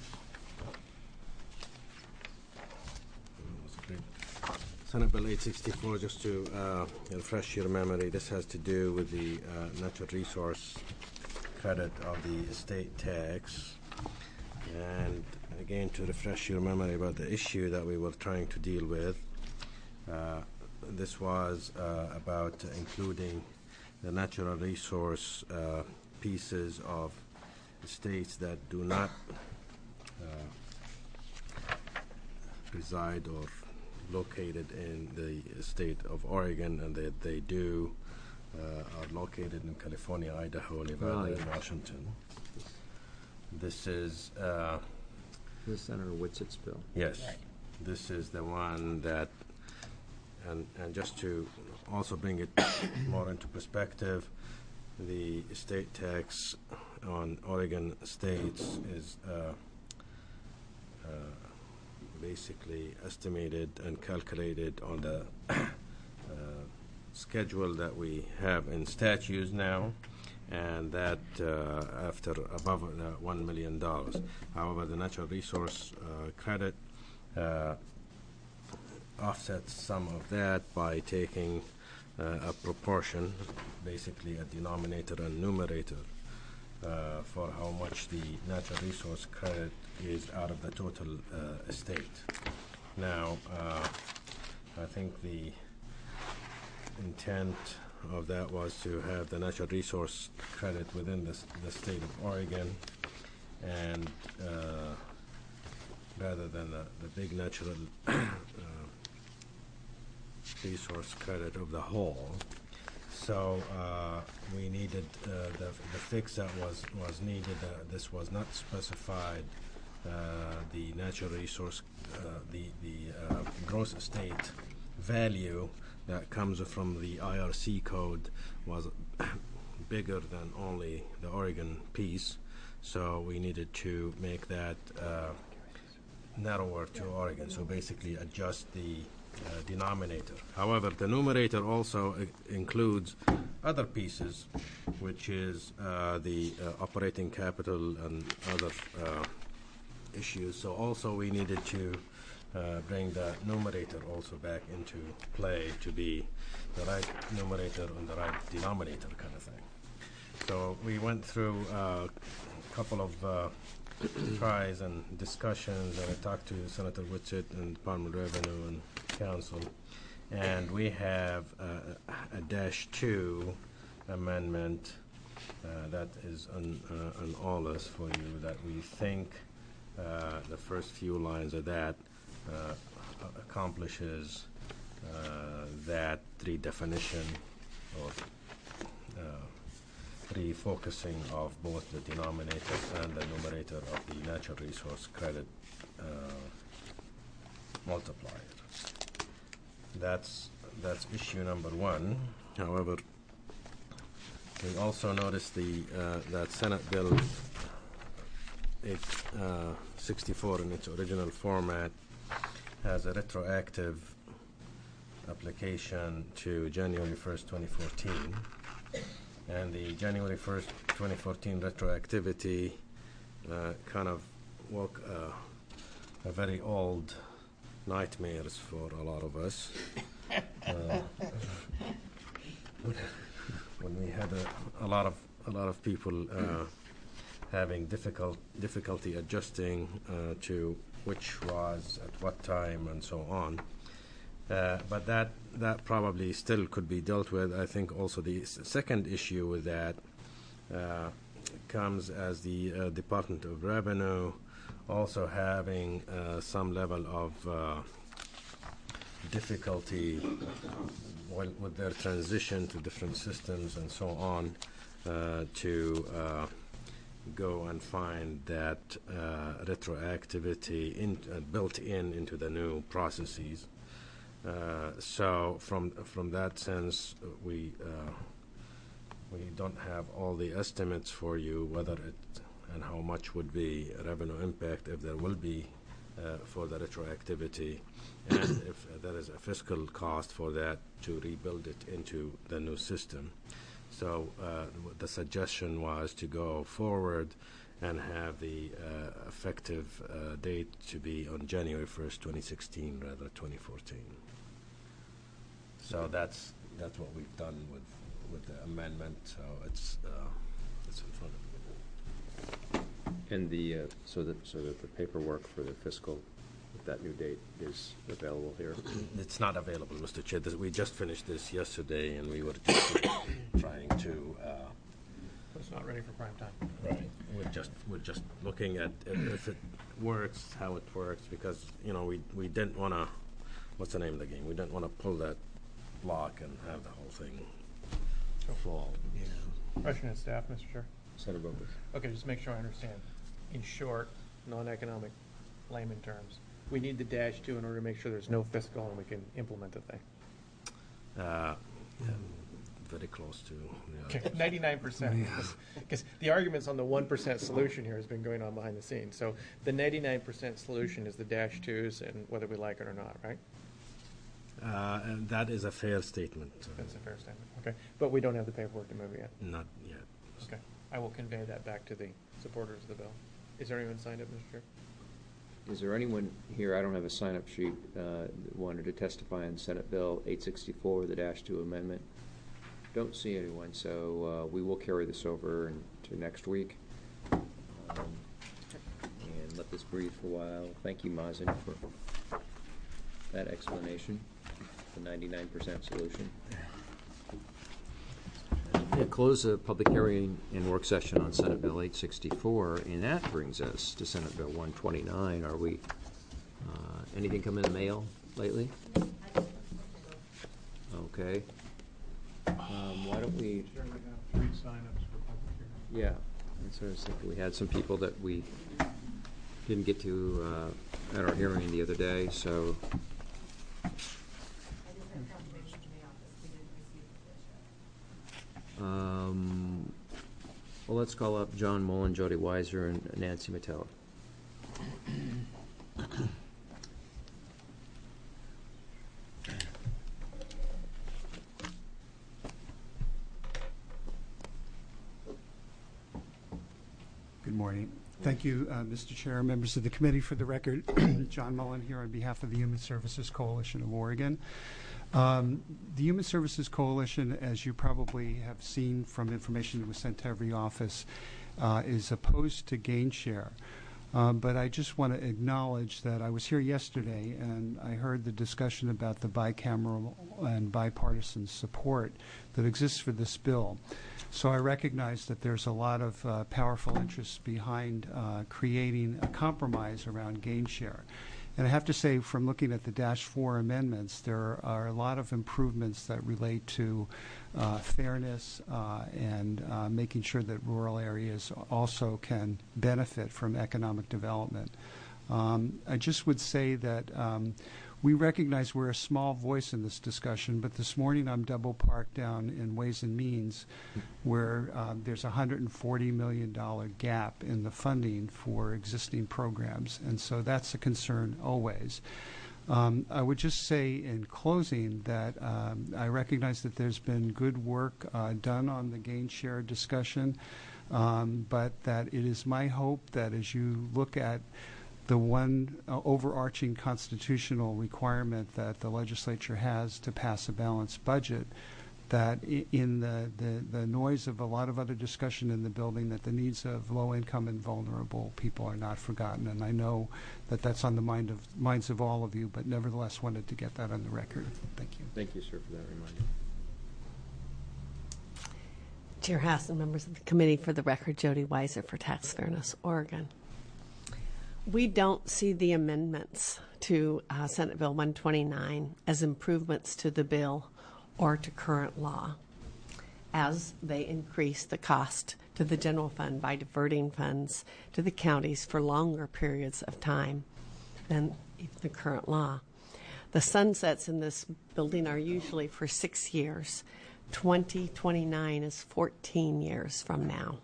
Senate Bill eight sixty-four, just to uh, refresh your memory, this has to do with the uh, natural resource credit of the estate tax. And again, to refresh your memory about the issue that we were trying to deal with, uh, this was uh, about including the natural resource uh, pieces of estates that do not uh, reside or located in the state of Oregon, and that they do uh, are located in California, Idaho, Nevada, Right. and Washington. This is uh, This is Senator Whitsitt's bill. yes, this is the one that, and and just to also bring it more into perspective, the estate tax on Oregon states is uh, uh, basically estimated and calculated on the uh, schedule that we have in statutes now, and that uh, after above uh, one million dollars. However, the natural resource uh, credit uh, offsets some of that by taking uh, a proportion, basically a denominator and numerator, uh, for how much the natural resource credit is out of the total uh, estate. Now, uh, I think the intent of that was to have the natural resource credit within the, s- the state of Oregon, and uh, rather than the, the big natural uh, resource credit of the whole. So uh, we needed uh, the, the fix that was, was needed. Uh, this was not specified. Uh, the natural resource, uh, the, the uh, gross estate value that comes from the I R C code was bigger than only the Oregon piece. So we needed to make that uh, narrower to Oregon. So basically adjust the Uh, denominator. However, the numerator also uh, includes other pieces, which is uh, the uh, operating capital and other uh, issues. So also we needed to uh, bring the numerator also back into play to be the right numerator and the right denominator kind of thing. So we went through uh, a couple of uh, tries and discussions, and I talked to Senator Whitsitt and Department of Revenue and Council, and we have uh, a dash two amendment uh, that is on, uh, on all this for you, that we think uh, the first few lines of that uh, accomplishes uh, that redefinition or uh, refocusing of both the denominator and the numerator of the natural resource credit uh, multiplier. That's that's issue number one. However, we also noticed the uh, that Senate Bill eight sixty-four in its original format has a retroactive application to January first, twenty fourteen. And the January first, twenty fourteen retroactivity uh, kind of woke uh, a very old nightmares for a lot of us. uh, when we had a, a lot of a lot of people uh, having difficult difficulty adjusting uh, to which was at what time and so on. Uh, but that that probably still could be dealt with. I think also the s- second issue with that uh, comes as the uh, Department of Revenue also having uh, some level of uh, difficulty well, with their transition to different systems and so on, uh, to uh, go and find that uh, retroactivity in, uh, built in into the new processes. Uh, so from from that sense, we uh, we don't have all the estimates for you whether it and how much would be revenue impact if there will be uh, for the retroactivity, and if there is a fiscal cost for that to rebuild it into the new system. So uh, the suggestion was to go forward and have the uh, effective uh, date to be on January first, twenty sixteen, rather twenty fourteen. So that's that's what we've done with with the amendment. So it's uh, it's in front of you. And the, uh, so that, so that the paperwork for the fiscal, with that new date is available here? It's not available, Mister Chair. This, we just finished this yesterday, and we were just trying to. Uh, It's not ready for prime time. right. We're just we're just looking at if, if it works, how it works, because you know we we didn't want to. What's the name of the game? We didn't want to pull that block and have the whole thing fall. Yeah. Question at staff, Mister Chair. Senator Bowles. Okay, just make sure I understand. In short, non-economic layman terms, we need the dash two in order to make sure there's no fiscal and we can implement the thing. Uh, yeah, very close to. Yeah. Okay, ninety-nine percent. Because the arguments on the one percent solution here has been going on behind the scenes. So the ninety-nine percent solution is the dash twos and whether we like it or not, right? Uh, and that is a fair statement. That's a fair statement. Okay, but we don't have the paperwork to move it yet. Not yet. Okay, I will convey that back to the supporters of the bill. Is there anyone signed up, Mister Chair? Is there anyone here, I don't have a sign-up sheet, uh, that wanted to testify on Senate Bill eight sixty-four, the dash two amendment? Don't see anyone, so uh, we will carry this over into next week. Um, and let this breathe for a while. Thank you, Mazen, for that explanation, the ninety-nine percent solution. We'll close the public hearing and work session on Senate Bill eight sixty-four, and that brings us to Senate Bill one twenty-nine. Are we, uh, anything come in the mail lately? Okay. Um, why don't we? Sure, we have three signups for public hearing. Yeah, and so I was thinking we had some people that we didn't get to uh, at our hearing the other day, so. Um, well, let's call up John Mullen, Jody Weiser, and Nancy Mattel. Good morning. Thank you, uh, Mister Chair, members of the committee. For the record, John Mullen here on behalf of the Human Services Coalition of Oregon. Um, the Human Services Coalition, as you probably have seen from information that was sent to every office, uh, is opposed to gain share. Um, but I just want to acknowledge that I was here yesterday and I heard the discussion about the bicameral and bipartisan support that exists for this bill. So I recognize that there's a lot of uh, powerful interests behind uh, creating a compromise around gain share. And I have to say, from looking at the Dash four amendments, there are a lot of improvements that relate to uh, fairness uh, and uh, making sure that rural areas also can benefit from economic development. Um, I just would say that um, we recognize we're a small voice in this discussion, but this morning I'm double parked down in Ways and Means where um, there's a one hundred forty million dollars gap in the funding for existing programs, and so that's a concern always. Um, I would just say in closing that um, I recognize that there's been good work uh, done on the gain share discussion, um, but that it is my hope that as you look at the one uh, overarching constitutional requirement that the legislature has to pass a balanced budget, that i- in the, the, the noise of a lot of other discussion in the building, that the needs of low-income and vulnerable people are not forgotten. And I know that that's on the mind of minds of all of you, but nevertheless wanted to get that on the record. Thank you. Thank you, sir, for that reminder. Chair Haas and members of the committee, for the record, Jody Weiser for Tax Fairness Oregon. We don't see the amendments to uh, Senate Bill one twenty-nine as improvements to the bill or to current law, as they increase the cost to the general fund by diverting funds to the counties for longer periods of time than the current law. The sunsets in this building are usually for six years. twenty twenty-nine is fourteen years from now.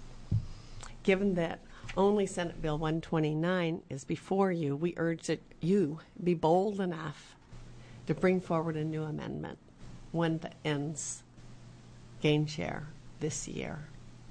Given that only Senate Bill one twenty-nine is before you, we urge that you be bold enough to bring forward a new amendment, one that ends gain share this year.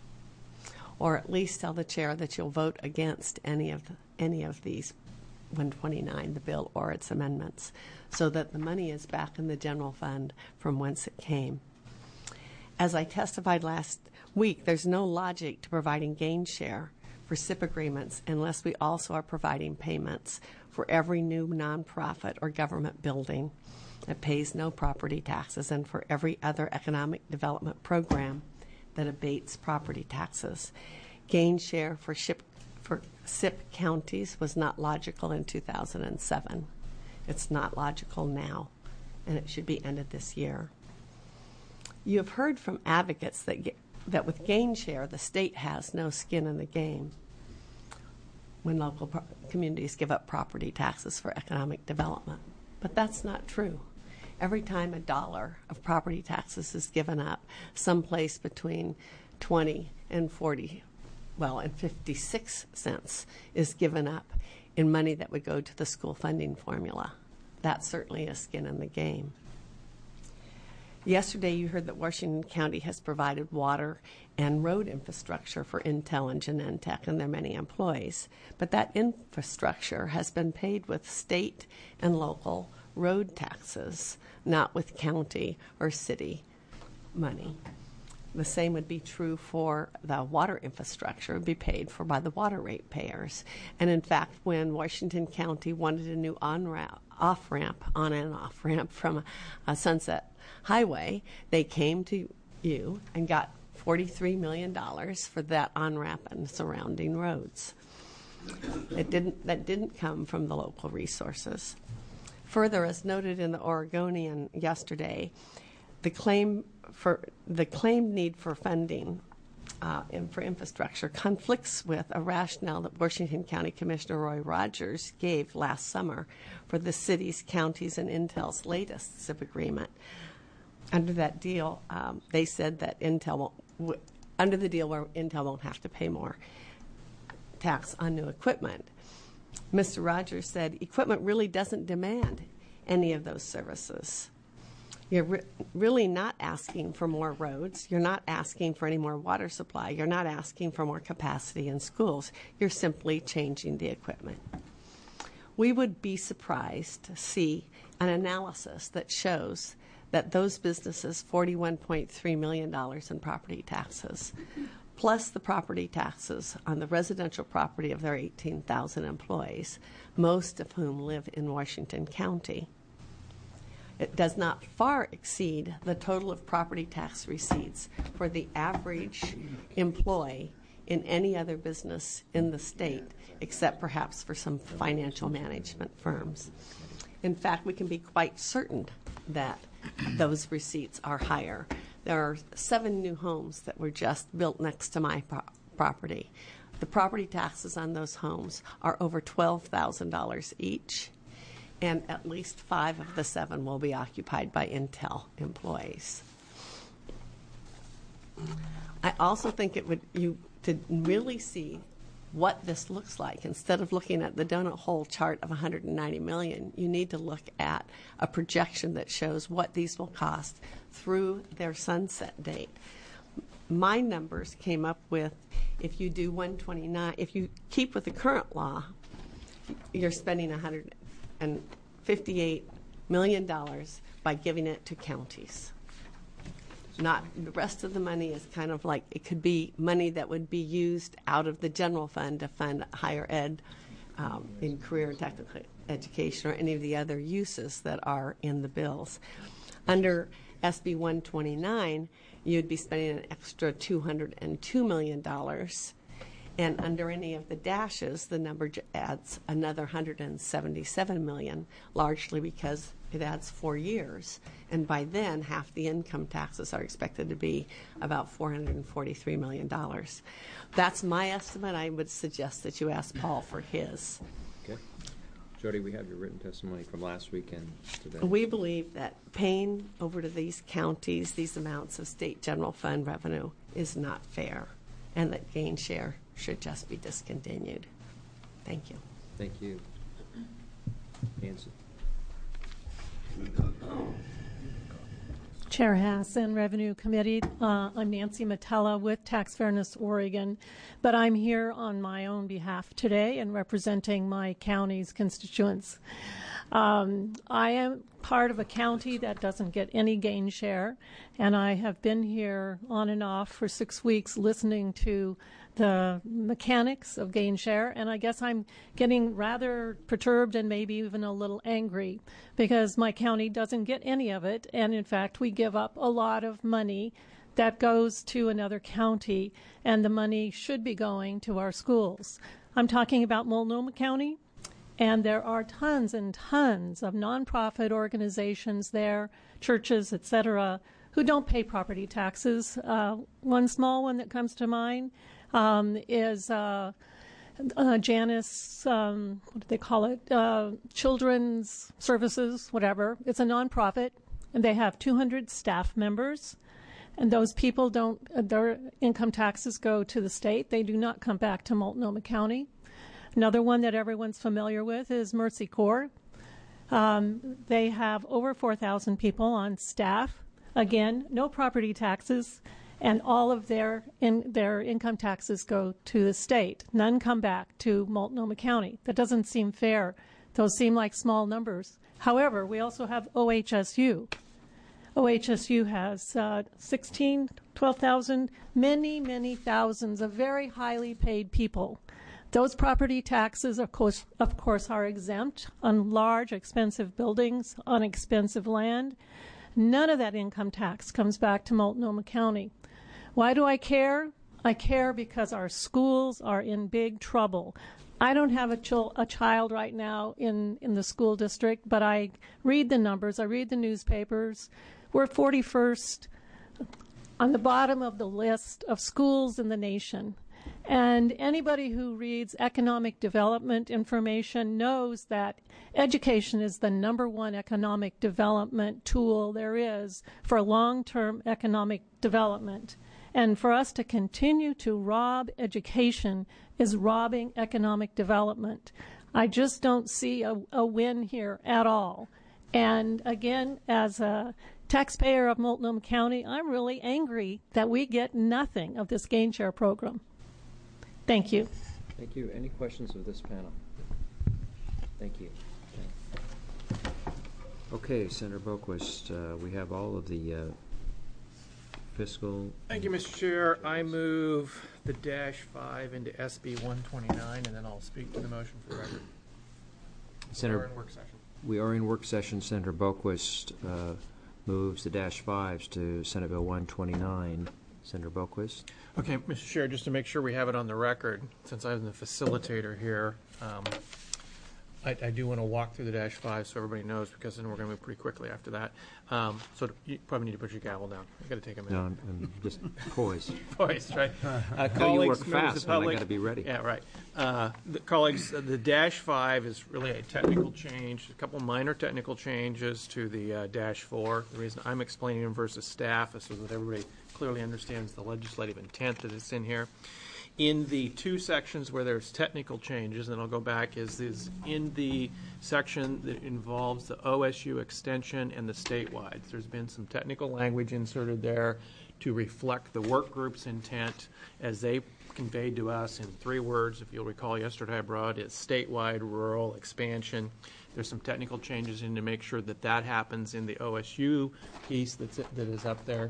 Or at least tell the chair that you'll vote against any of the, any of these one twenty-nine, the bill or its amendments, so that the money is back in the general fund from whence it came. As I testified last week, there's no logic to providing gain share for S I P agreements unless we also are providing payments for every new nonprofit or government building that pays no property taxes and for every other economic development program that abates property taxes. Gain share for S I P, for S I P counties was not logical in two thousand seven. It's not logical now, and it should be ended this year. You have heard from advocates that get, that with gain share, the state has no skin in the game when local pro- communities give up property taxes for economic development. But that's not true. Every time a dollar of property taxes is given up, someplace between twenty and forty, well, and fifty-six cents is given up in money that would go to the school funding formula. That certainly is skin in the game. Yesterday, you heard that Washington County has provided water and road infrastructure for Intel and Genentech and their many employees. But that infrastructure has been paid with state and local road taxes, not with county or city money. The same would be true for the water infrastructure. It would be paid for by the water rate payers. And in fact, when Washington County wanted a new on-ramp, off-ramp, on and off-ramp from uh, Sunset Highway, they came to you and got forty-three million dollars for that on-ramp and surrounding roads. It didn't, that didn't come from the local resources. Further, as noted in the Oregonian yesterday, the claim for the claimed need for funding uh, and for infrastructure conflicts with a rationale that Washington County Commissioner Roy Rogers gave last summer for the cities, counties, and Intel's latest S I P agreement. Under that deal, um, they said that Intel won't, w- under the deal where Intel won't have to pay more tax on new equipment. Mister Rogers said equipment really doesn't demand any of those services. You're re- really not asking for more roads. You're not asking for any more water supply. You're not asking for more capacity in schools. You're simply changing the equipment. We would be surprised to see an analysis that shows that those businesses, forty-one point three million dollars in property taxes, plus the property taxes on the residential property of their eighteen thousand employees, most of whom live in Washington County, it does not far exceed the total of property tax receipts for the average employee in any other business in the state, except perhaps for some financial management firms. In fact, we can be quite certain that those receipts are higher. There are seven new homes that were just built next to my pro- property. The property taxes on those homes are over twelve thousand dollars each, and at least five of the seven will be occupied by Intel employees. I also think it would, you to really see what this looks like, instead of looking at the donut hole chart of one hundred ninety million dollars, you need to look at a projection that shows what these will cost through their sunset date. My numbers came up with, if you do one twenty-nine, if you keep with the current law, you're spending one hundred fifty-eight million dollars by giving it to counties. Not, the rest of the money is kind of like, it could be money that would be used out of the general fund to fund higher ed um, in career and technical education or any of the other uses that are in the bills. Under S B one twenty-nine, you'd be spending an extra two hundred two million dollars. And under any of the dashes, the number j- adds another one hundred seventy-seven million dollars, largely because it adds four years. And by then, half the income taxes are expected to be about four hundred forty-three million dollars. That's my estimate. I would suggest that you ask Paul for his. Okay. Jody, we have your written testimony from last week and today. We believe that paying over to these counties these amounts of state general fund revenue is not fair, and that gain share should just be discontinued. Thank you. Thank you. Nancy. Chair Hass and Revenue Committee. Uh, I'm Nancy Matella with Tax Fairness Oregon, but I'm here on my own behalf today and representing my county's constituents. Um, I am part of a county that doesn't get any gain share, and I have been here on and off for six weeks listening to the mechanics of gain share, and I guess I'm getting rather perturbed and maybe even a little angry because my county doesn't get any of it, and in fact we give up a lot of money that goes to another county, and the money should be going to our schools. I'm talking about Multnomah County, and there are tons and tons of nonprofit organizations there, churches, et cetera, who don't pay property taxes. Uh, one small one that comes to mind um, is uh, uh, Janus, um, what do they call it, uh, Children's Services, whatever. It's a nonprofit, and they have two hundred staff members. And those people don't, uh, their income taxes go to the state. They do not come back to Multnomah County. Another one that everyone's familiar with is Mercy Corps. Um, they have over four thousand people on staff. Again, no property taxes, and all of their in, their income taxes go to the state. None come back to Multnomah County. That doesn't seem fair. Those seem like small numbers. However, we also have O H S U. O H S U has uh, sixteen, twelve thousand, many, many thousands of very highly paid people. Those property taxes, of course, of course, are exempt on large, expensive buildings, on expensive land. None of that income tax comes back to Multnomah County. Why do I care? I care because our schools are in big trouble. I don't have a, ch- a child right now in, in the school district, but I read the numbers. I read the newspapers. We're forty-first on the bottom of the list of schools in the nation. And anybody who reads economic development information knows that education is the number one economic development tool there is for long-term economic development. And for us to continue to rob education is robbing economic development. I just don't see a, a win here at all. And again, as a taxpayer of Multnomah County, I'm really angry that we get nothing of this gain share program. Thank you. Thank you. Any questions of this panel? Thank you. Okay, Senator Boquist, uh, we have all of the uh, fiscal. Thank you, Mister Chair. I move the dash five into S B one twenty-nine, and then I'll speak to the motion for the record. Senator, We're in work session. We are in work session. Senator Boquist uh, moves the dash fives to Senate Bill one twenty-nine. Senator Boquist. Okay, Mister Chair, just to make sure we have it on the record, since I'm the facilitator here, um, I, I do want to walk through the dash five so everybody knows, because then we're going to move pretty quickly after that. Um, so you probably need to put your gavel down. I've got to take a minute. No, I'm, I'm just poised. Poised, right? Uh, no, you work members of fast, the but I public- got to be ready. Yeah, right. Uh, the colleagues, uh, the dash five is really a technical change, a couple minor technical changes to the uh, dash four. The reason I'm explaining them versus staff is so that everybody clearly understands the legislative intent that is in here. In the two sections where there's technical changes, and I'll go back, is, is in the section that involves the O S U extension and the statewide. There's been some technical language inserted there to reflect the work group's intent as they conveyed to us in three words. If you'll recall, yesterday I brought is statewide, rural, expansion. There's some technical changes in to make sure that that happens in the O S U piece that's, that is up there.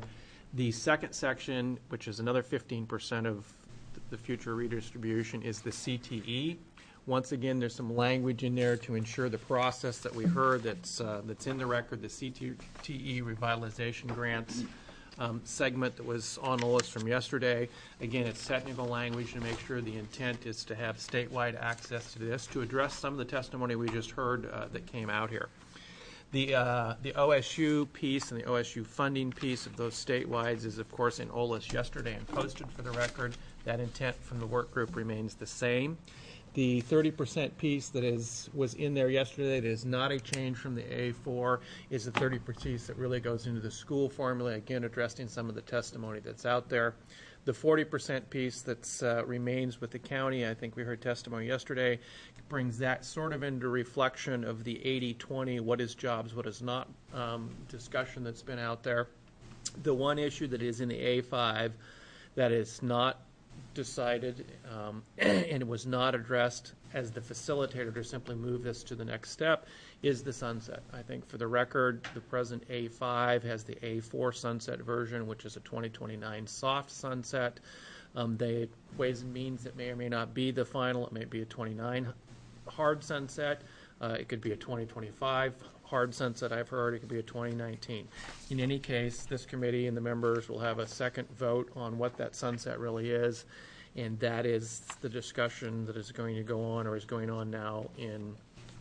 The second section, which is another fifteen percent of th- the future redistribution, is the C T E. Once again, there's some language in there to ensure the process that we heard that's, uh, that's in the record, the C T E revitalization grants um, segment that was on the list from yesterday. Again, it's technical language to make sure the intent is to have statewide access to this, to address some of the testimony we just heard uh, that came out here. The uh, the O S U piece and the O S U funding piece of those statewides is, of course, in O L I S yesterday and posted for the record. That intent from the work group remains the same. The thirty percent piece that is was in there yesterday that is not a change from the A four is the thirty percent piece that really goes into the school formula, again addressing some of the testimony that's out there. The forty percent piece that uh, remains with the county, I think we heard testimony yesterday, brings that sort of into reflection of the eighty twenty, what is jobs, what is not um, discussion that's been out there. The one issue that is in the A five that is not decided um, and it was not addressed as the facilitator to simply move this to the next step is the sunset. I think for the record, the present A five has the A four sunset version, which is a twenty twenty-nine soft sunset. Um, they Ways and Means that may or may not be the final. It may be a twenty-nine hard sunset. Uh, it could be a twenty twenty-five hard sunset, I've heard. It could be a twenty nineteen. In any case, this committee and the members will have a second vote on what that sunset really is, and that is the discussion that is going to go on or is going on now in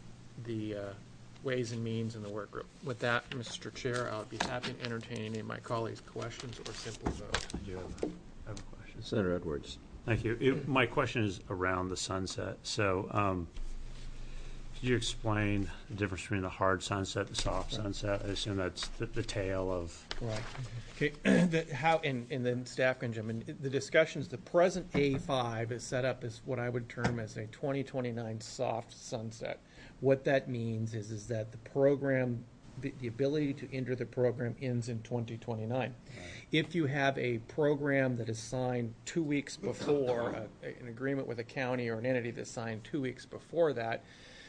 the uh, Ways and Means in the work group. With that, Mister Chair, I'll be happy to entertain any of my colleagues' questions or simply vote. I do have, I have a question. Senator Edwards. Thank you. It, my question is around the sunset. So, um, could you explain the difference between the hard sunset and soft sunset? I assume that's the, the tail of. Right. Okay. the, how and, and then staff can jump in. The discussions. The present A five is set up as what I would term as a twenty twenty-nine soft sunset. What that means is is that the program, the, the ability to enter the program ends in twenty twenty-nine. Right. If you have a program that is signed two weeks before a, an agreement with a county or an entity that's signed two weeks before that,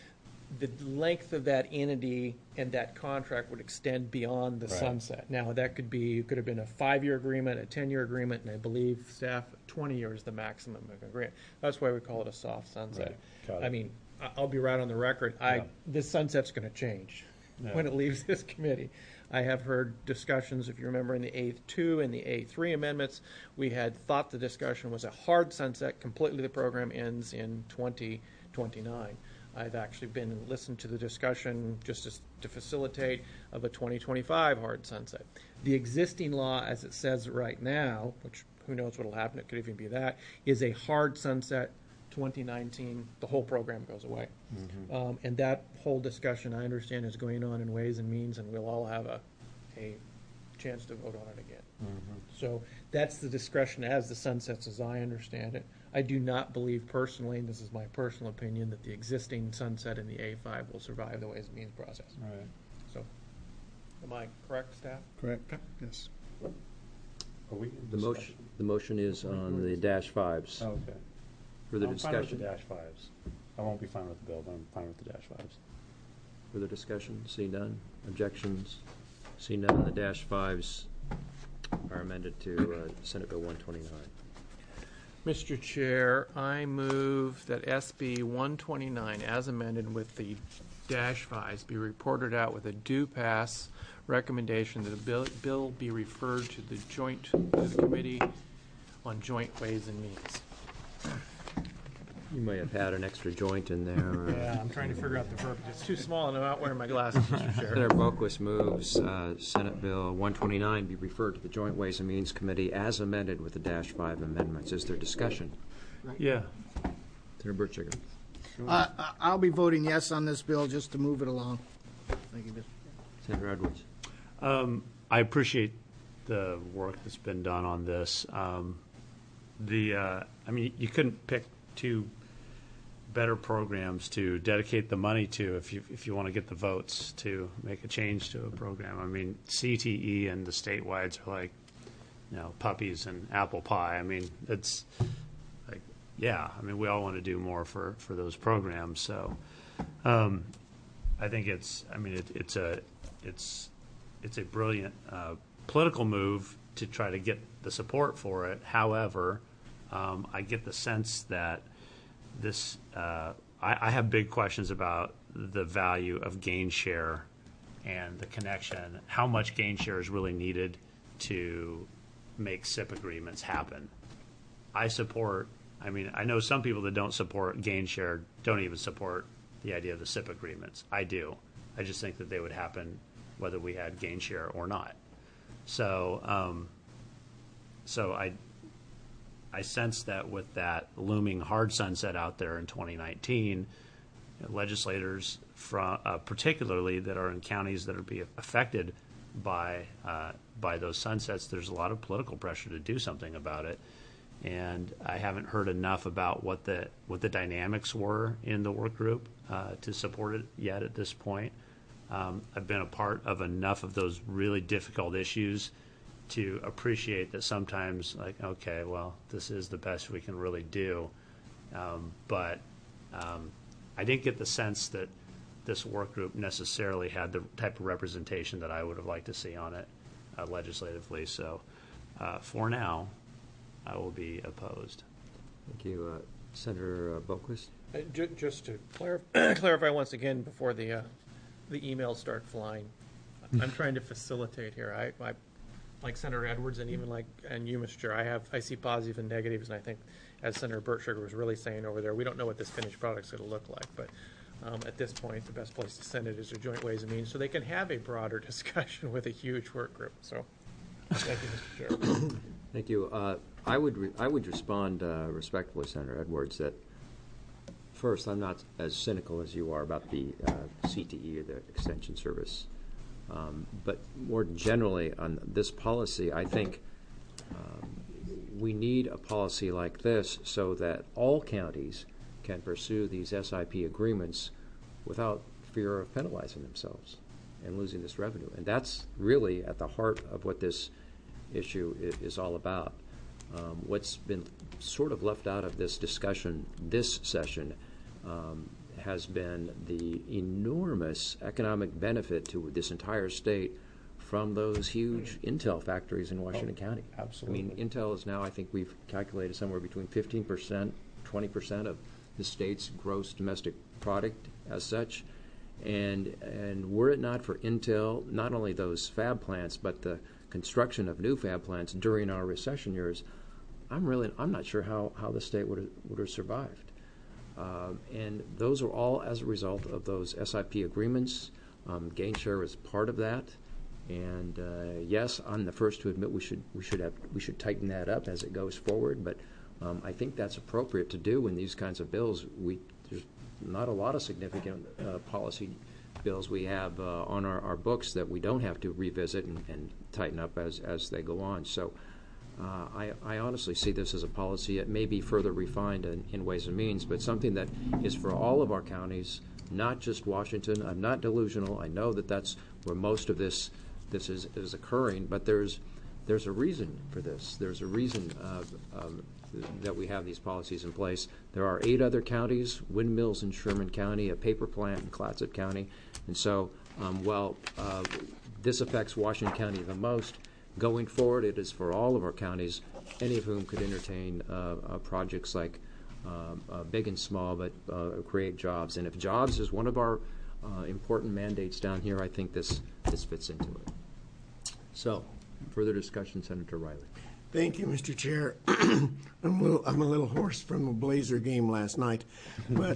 the length of that entity and that contract would extend beyond the Right. sunset. Now, that could be, it could have been a five-year agreement, a ten-year agreement, and I believe staff, twenty years the maximum of agreement. That's why we call it a soft sunset. Right. Got it. I mean, I- I'll be right on the record. I Yeah. This sunset's going to change Yeah. when it leaves this committee. I have heard discussions, if you remember, in the A two and the A three amendments, we had thought the discussion was a hard sunset. Completely the program ends in twenty twenty-nine. I've actually been and listened to the discussion just to, to facilitate of a twenty twenty-five hard sunset. The existing law, as it says right now, which who knows what will happen, it could even be that, is a hard sunset twenty nineteen. The whole program goes away. Mm-hmm. um, and that whole discussion, I understand, is going on in Ways and Means, and we'll all have a, a chance to vote on it again. Mm-hmm. So that's the discretion as the sunsets, as I understand it. I do not believe personally, and this is my personal opinion, that the existing sunset in the A five will survive the Ways and Means process. Right. So, am I correct, staff? Correct. Yes. Are we in The motion, discussion? the motion is on the dash fives. Oh, okay. Further I'm fine discussion? with the dash fives. I won't be fine with the bill, but I'm fine with the dash fives. Further discussion? See none. Objections? See none. The dash fives are amended to uh, Senate Bill one twenty-nine. Mister Chair, I move that S B one twenty-nine, as amended with the dash fives, be reported out with a due pass recommendation that the bill, bill be referred to the joint, to the Committee on Joint Ways and Means. You may have had an extra joint in there. uh, Yeah, I'm trying to figure out the verbiage. It's too small and I'm not wearing my glasses, Mister Chair. Senator Boquist moves uh, Senate Bill one twenty-nine be referred to the Joint Ways and Means Committee as amended with the dash five amendments. Is there discussion? Yeah. Senator Berchiger. Uh, I- I'll be voting yes on this bill just to move it along. Thank you, Mister Senator Edwards. Um, I appreciate the work that's been done on this. Um, the, uh, I mean, you couldn't pick two better programs to dedicate the money to if you if you want to get the votes to make a change to a program. I mean, C T E and the statewide are like, you know, puppies and apple pie. I mean, it's like, yeah. I mean, we all want to do more for for those programs. So, um, I think it's. I mean, it, it's a it's it's a brilliant uh, political move to try to get the support for it. However, um, I get the sense that this, uh, I, I have big questions about the value of gain share and the connection, how much gain share is really needed to make S I P agreements happen. I support, I mean, I know some people that don't support gain share don't even support the idea of the S I P agreements. I do. I just think that they would happen whether we had gain share or not. So, um, so I, I sense that with that looming hard sunset out there in twenty nineteen, legislators, from, uh, particularly that are in counties that are being affected by uh, by those sunsets, there's a lot of political pressure to do something about it. And I haven't heard enough about what the what the dynamics were in the work group uh, to support it yet at this point. Um, I've been a part of enough of those really difficult issues to appreciate that sometimes, like, okay, well, this is the best we can really do. Um, but um, I didn't get the sense that this work group necessarily had the type of representation that I would have liked to see on it uh, legislatively. So uh, for now, I will be opposed. Thank you. Uh, Senator uh, Boquist? Uh, ju- just to clarif- clarify once again before the uh, the emails start flying, I'm trying to facilitate here. I, I, like Senator Edwards and even like and you, Mister Chair, I have I see positives and negatives, and I think, as Senator Bertschiger was really saying over there, we don't know what this finished product's going to look like, but um, at this point, the best place to send it is to Joint Ways and Means, so they can have a broader discussion with a huge work group. So, thank you, Mister Chair. Thank you. Uh, I would re- I would respond uh, respectfully, Senator Edwards, that first, I'm not as cynical as you are about the uh, C T E, or the Extension Service. Um, but more generally on this policy, I think um, we need a policy like this so that all counties can pursue these S I P agreements without fear of penalizing themselves and losing this revenue. And that's really at the heart of what this issue is, is all about. Um, what's been sort of left out of this discussion this session um, has been the enormous economic benefit to this entire state from those huge Intel factories in Washington Oh, County. absolutely. I mean, Intel is now, I think we've calculated somewhere between fifteen percent, twenty percent of the state's gross domestic product as such. And, and were it not for Intel, not only those fab plants, but the construction of new fab plants during our recession years, I'm really, I'm not sure how, how the state would have, would have survived. Uh, and those are all as a result of those S I P agreements. Um, gain share is part of that. And uh, yes, I'm the first to admit we should we should have we should tighten that up as it goes forward. But um, I think that's appropriate to do in these kinds of bills. We there's not a lot of significant uh, policy bills we have uh, on our, our books that we don't have to revisit and, and tighten up as as they go on. So. Uh, I, I honestly see this as a policy that may be further refined in, in Ways and Means, but something that is for all of our counties, not just Washington. I'm not delusional. I know that that's where most of this this is, is occurring, but there's there's a reason for this. There's a reason uh, um, that we have these policies in place. There are eight other counties, windmills in Sherman County, a paper plant in Clatsop County, and so um, while uh, this affects Washington County the most, going forward, it is for all of our counties, any of whom could entertain uh, uh, projects like um, uh, big and small, but uh, create jobs. And if jobs is one of our uh, important mandates down here, I think this this fits into it. So, further discussion, Senator Riley. Thank you, Mister Chair. I'm a little I'm a little hoarse from the Blazer game last night, but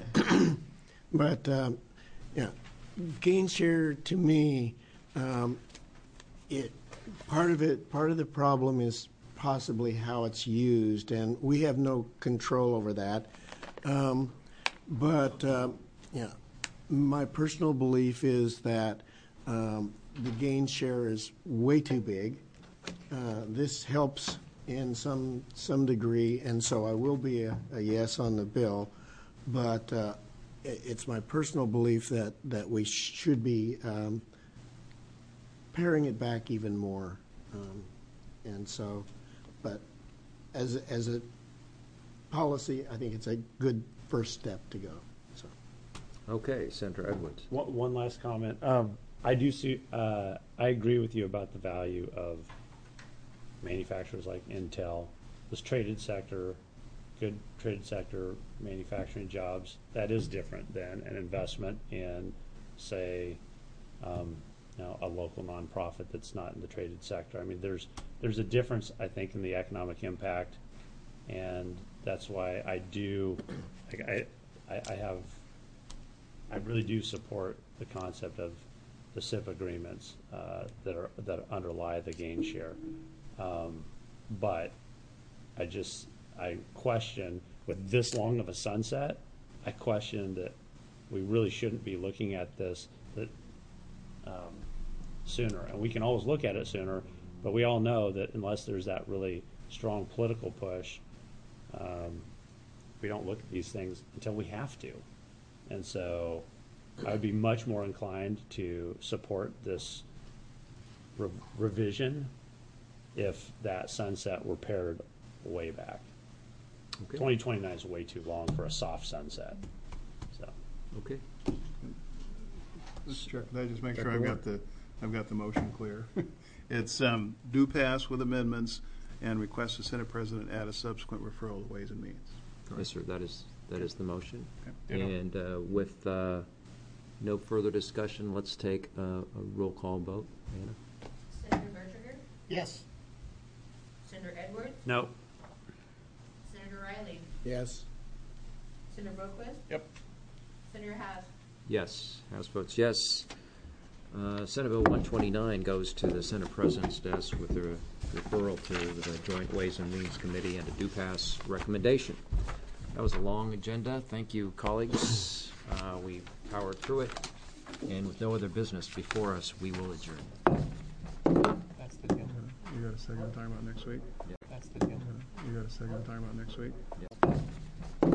but um, yeah, gain share to me, um, it. Part of it, part of the problem is possibly how it's used, and we have no control over that. Um, but uh, yeah, my personal belief is that um, the gain share is way too big. Uh, this helps in some some degree, and so I will be a, a yes on the bill. But uh, it, it's my personal belief that that we should be. Um, paring it back even more, um, and so, but as as a policy, I think it's a good first step to go. So, okay, Senator Edwards. One, one last comment. Um, I do see. Uh, I agree with you about the value of manufacturers like Intel, this traded sector, good traded sector manufacturing jobs, that is different than an investment in, say, um, you know, a local nonprofit that's not in the traded sector. I mean, there's there's a difference, I think, in the economic impact, and that's why I do, like, I, I, I have, I really do support the concept of the S I P agreements uh, that are that underlie the gain share, um, but I just I question with this long of a sunset. I question that we really shouldn't be looking at this that um, sooner, and we can always look at it sooner. But we all know that unless there's that really strong political push, um, we don't look at these things until we have to. And so I would be much more inclined to support this re revision if that sunset were paired way back. Okay. twenty twenty-nine is way too long for a soft sunset. So. Okay. Mister Chair, can I just make sure I've got the, I've got the motion clear? It's um, do pass with amendments and request the Senate President add a subsequent referral to Ways and Means. Yes, sir. That is that is the motion. Okay. And uh, with uh, no further discussion, let's take uh, a roll call vote. Anna? Senator Bertriger? Yes. Senator Edwards? No. Senator Riley? Yes. Senator Boquist? Yep. Senator Haas? Yes. House votes yes. Uh, Senate Bill one twenty-nine goes to the Senate President's desk with a referral to the Joint Ways and Means Committee and a do pass recommendation. That was a long agenda. Thank you, colleagues. Uh, we powered through it. And with no other business before us, we will adjourn. That's the deal. You got a second time about next week? That's the deal. You got a second time about next week? Yeah.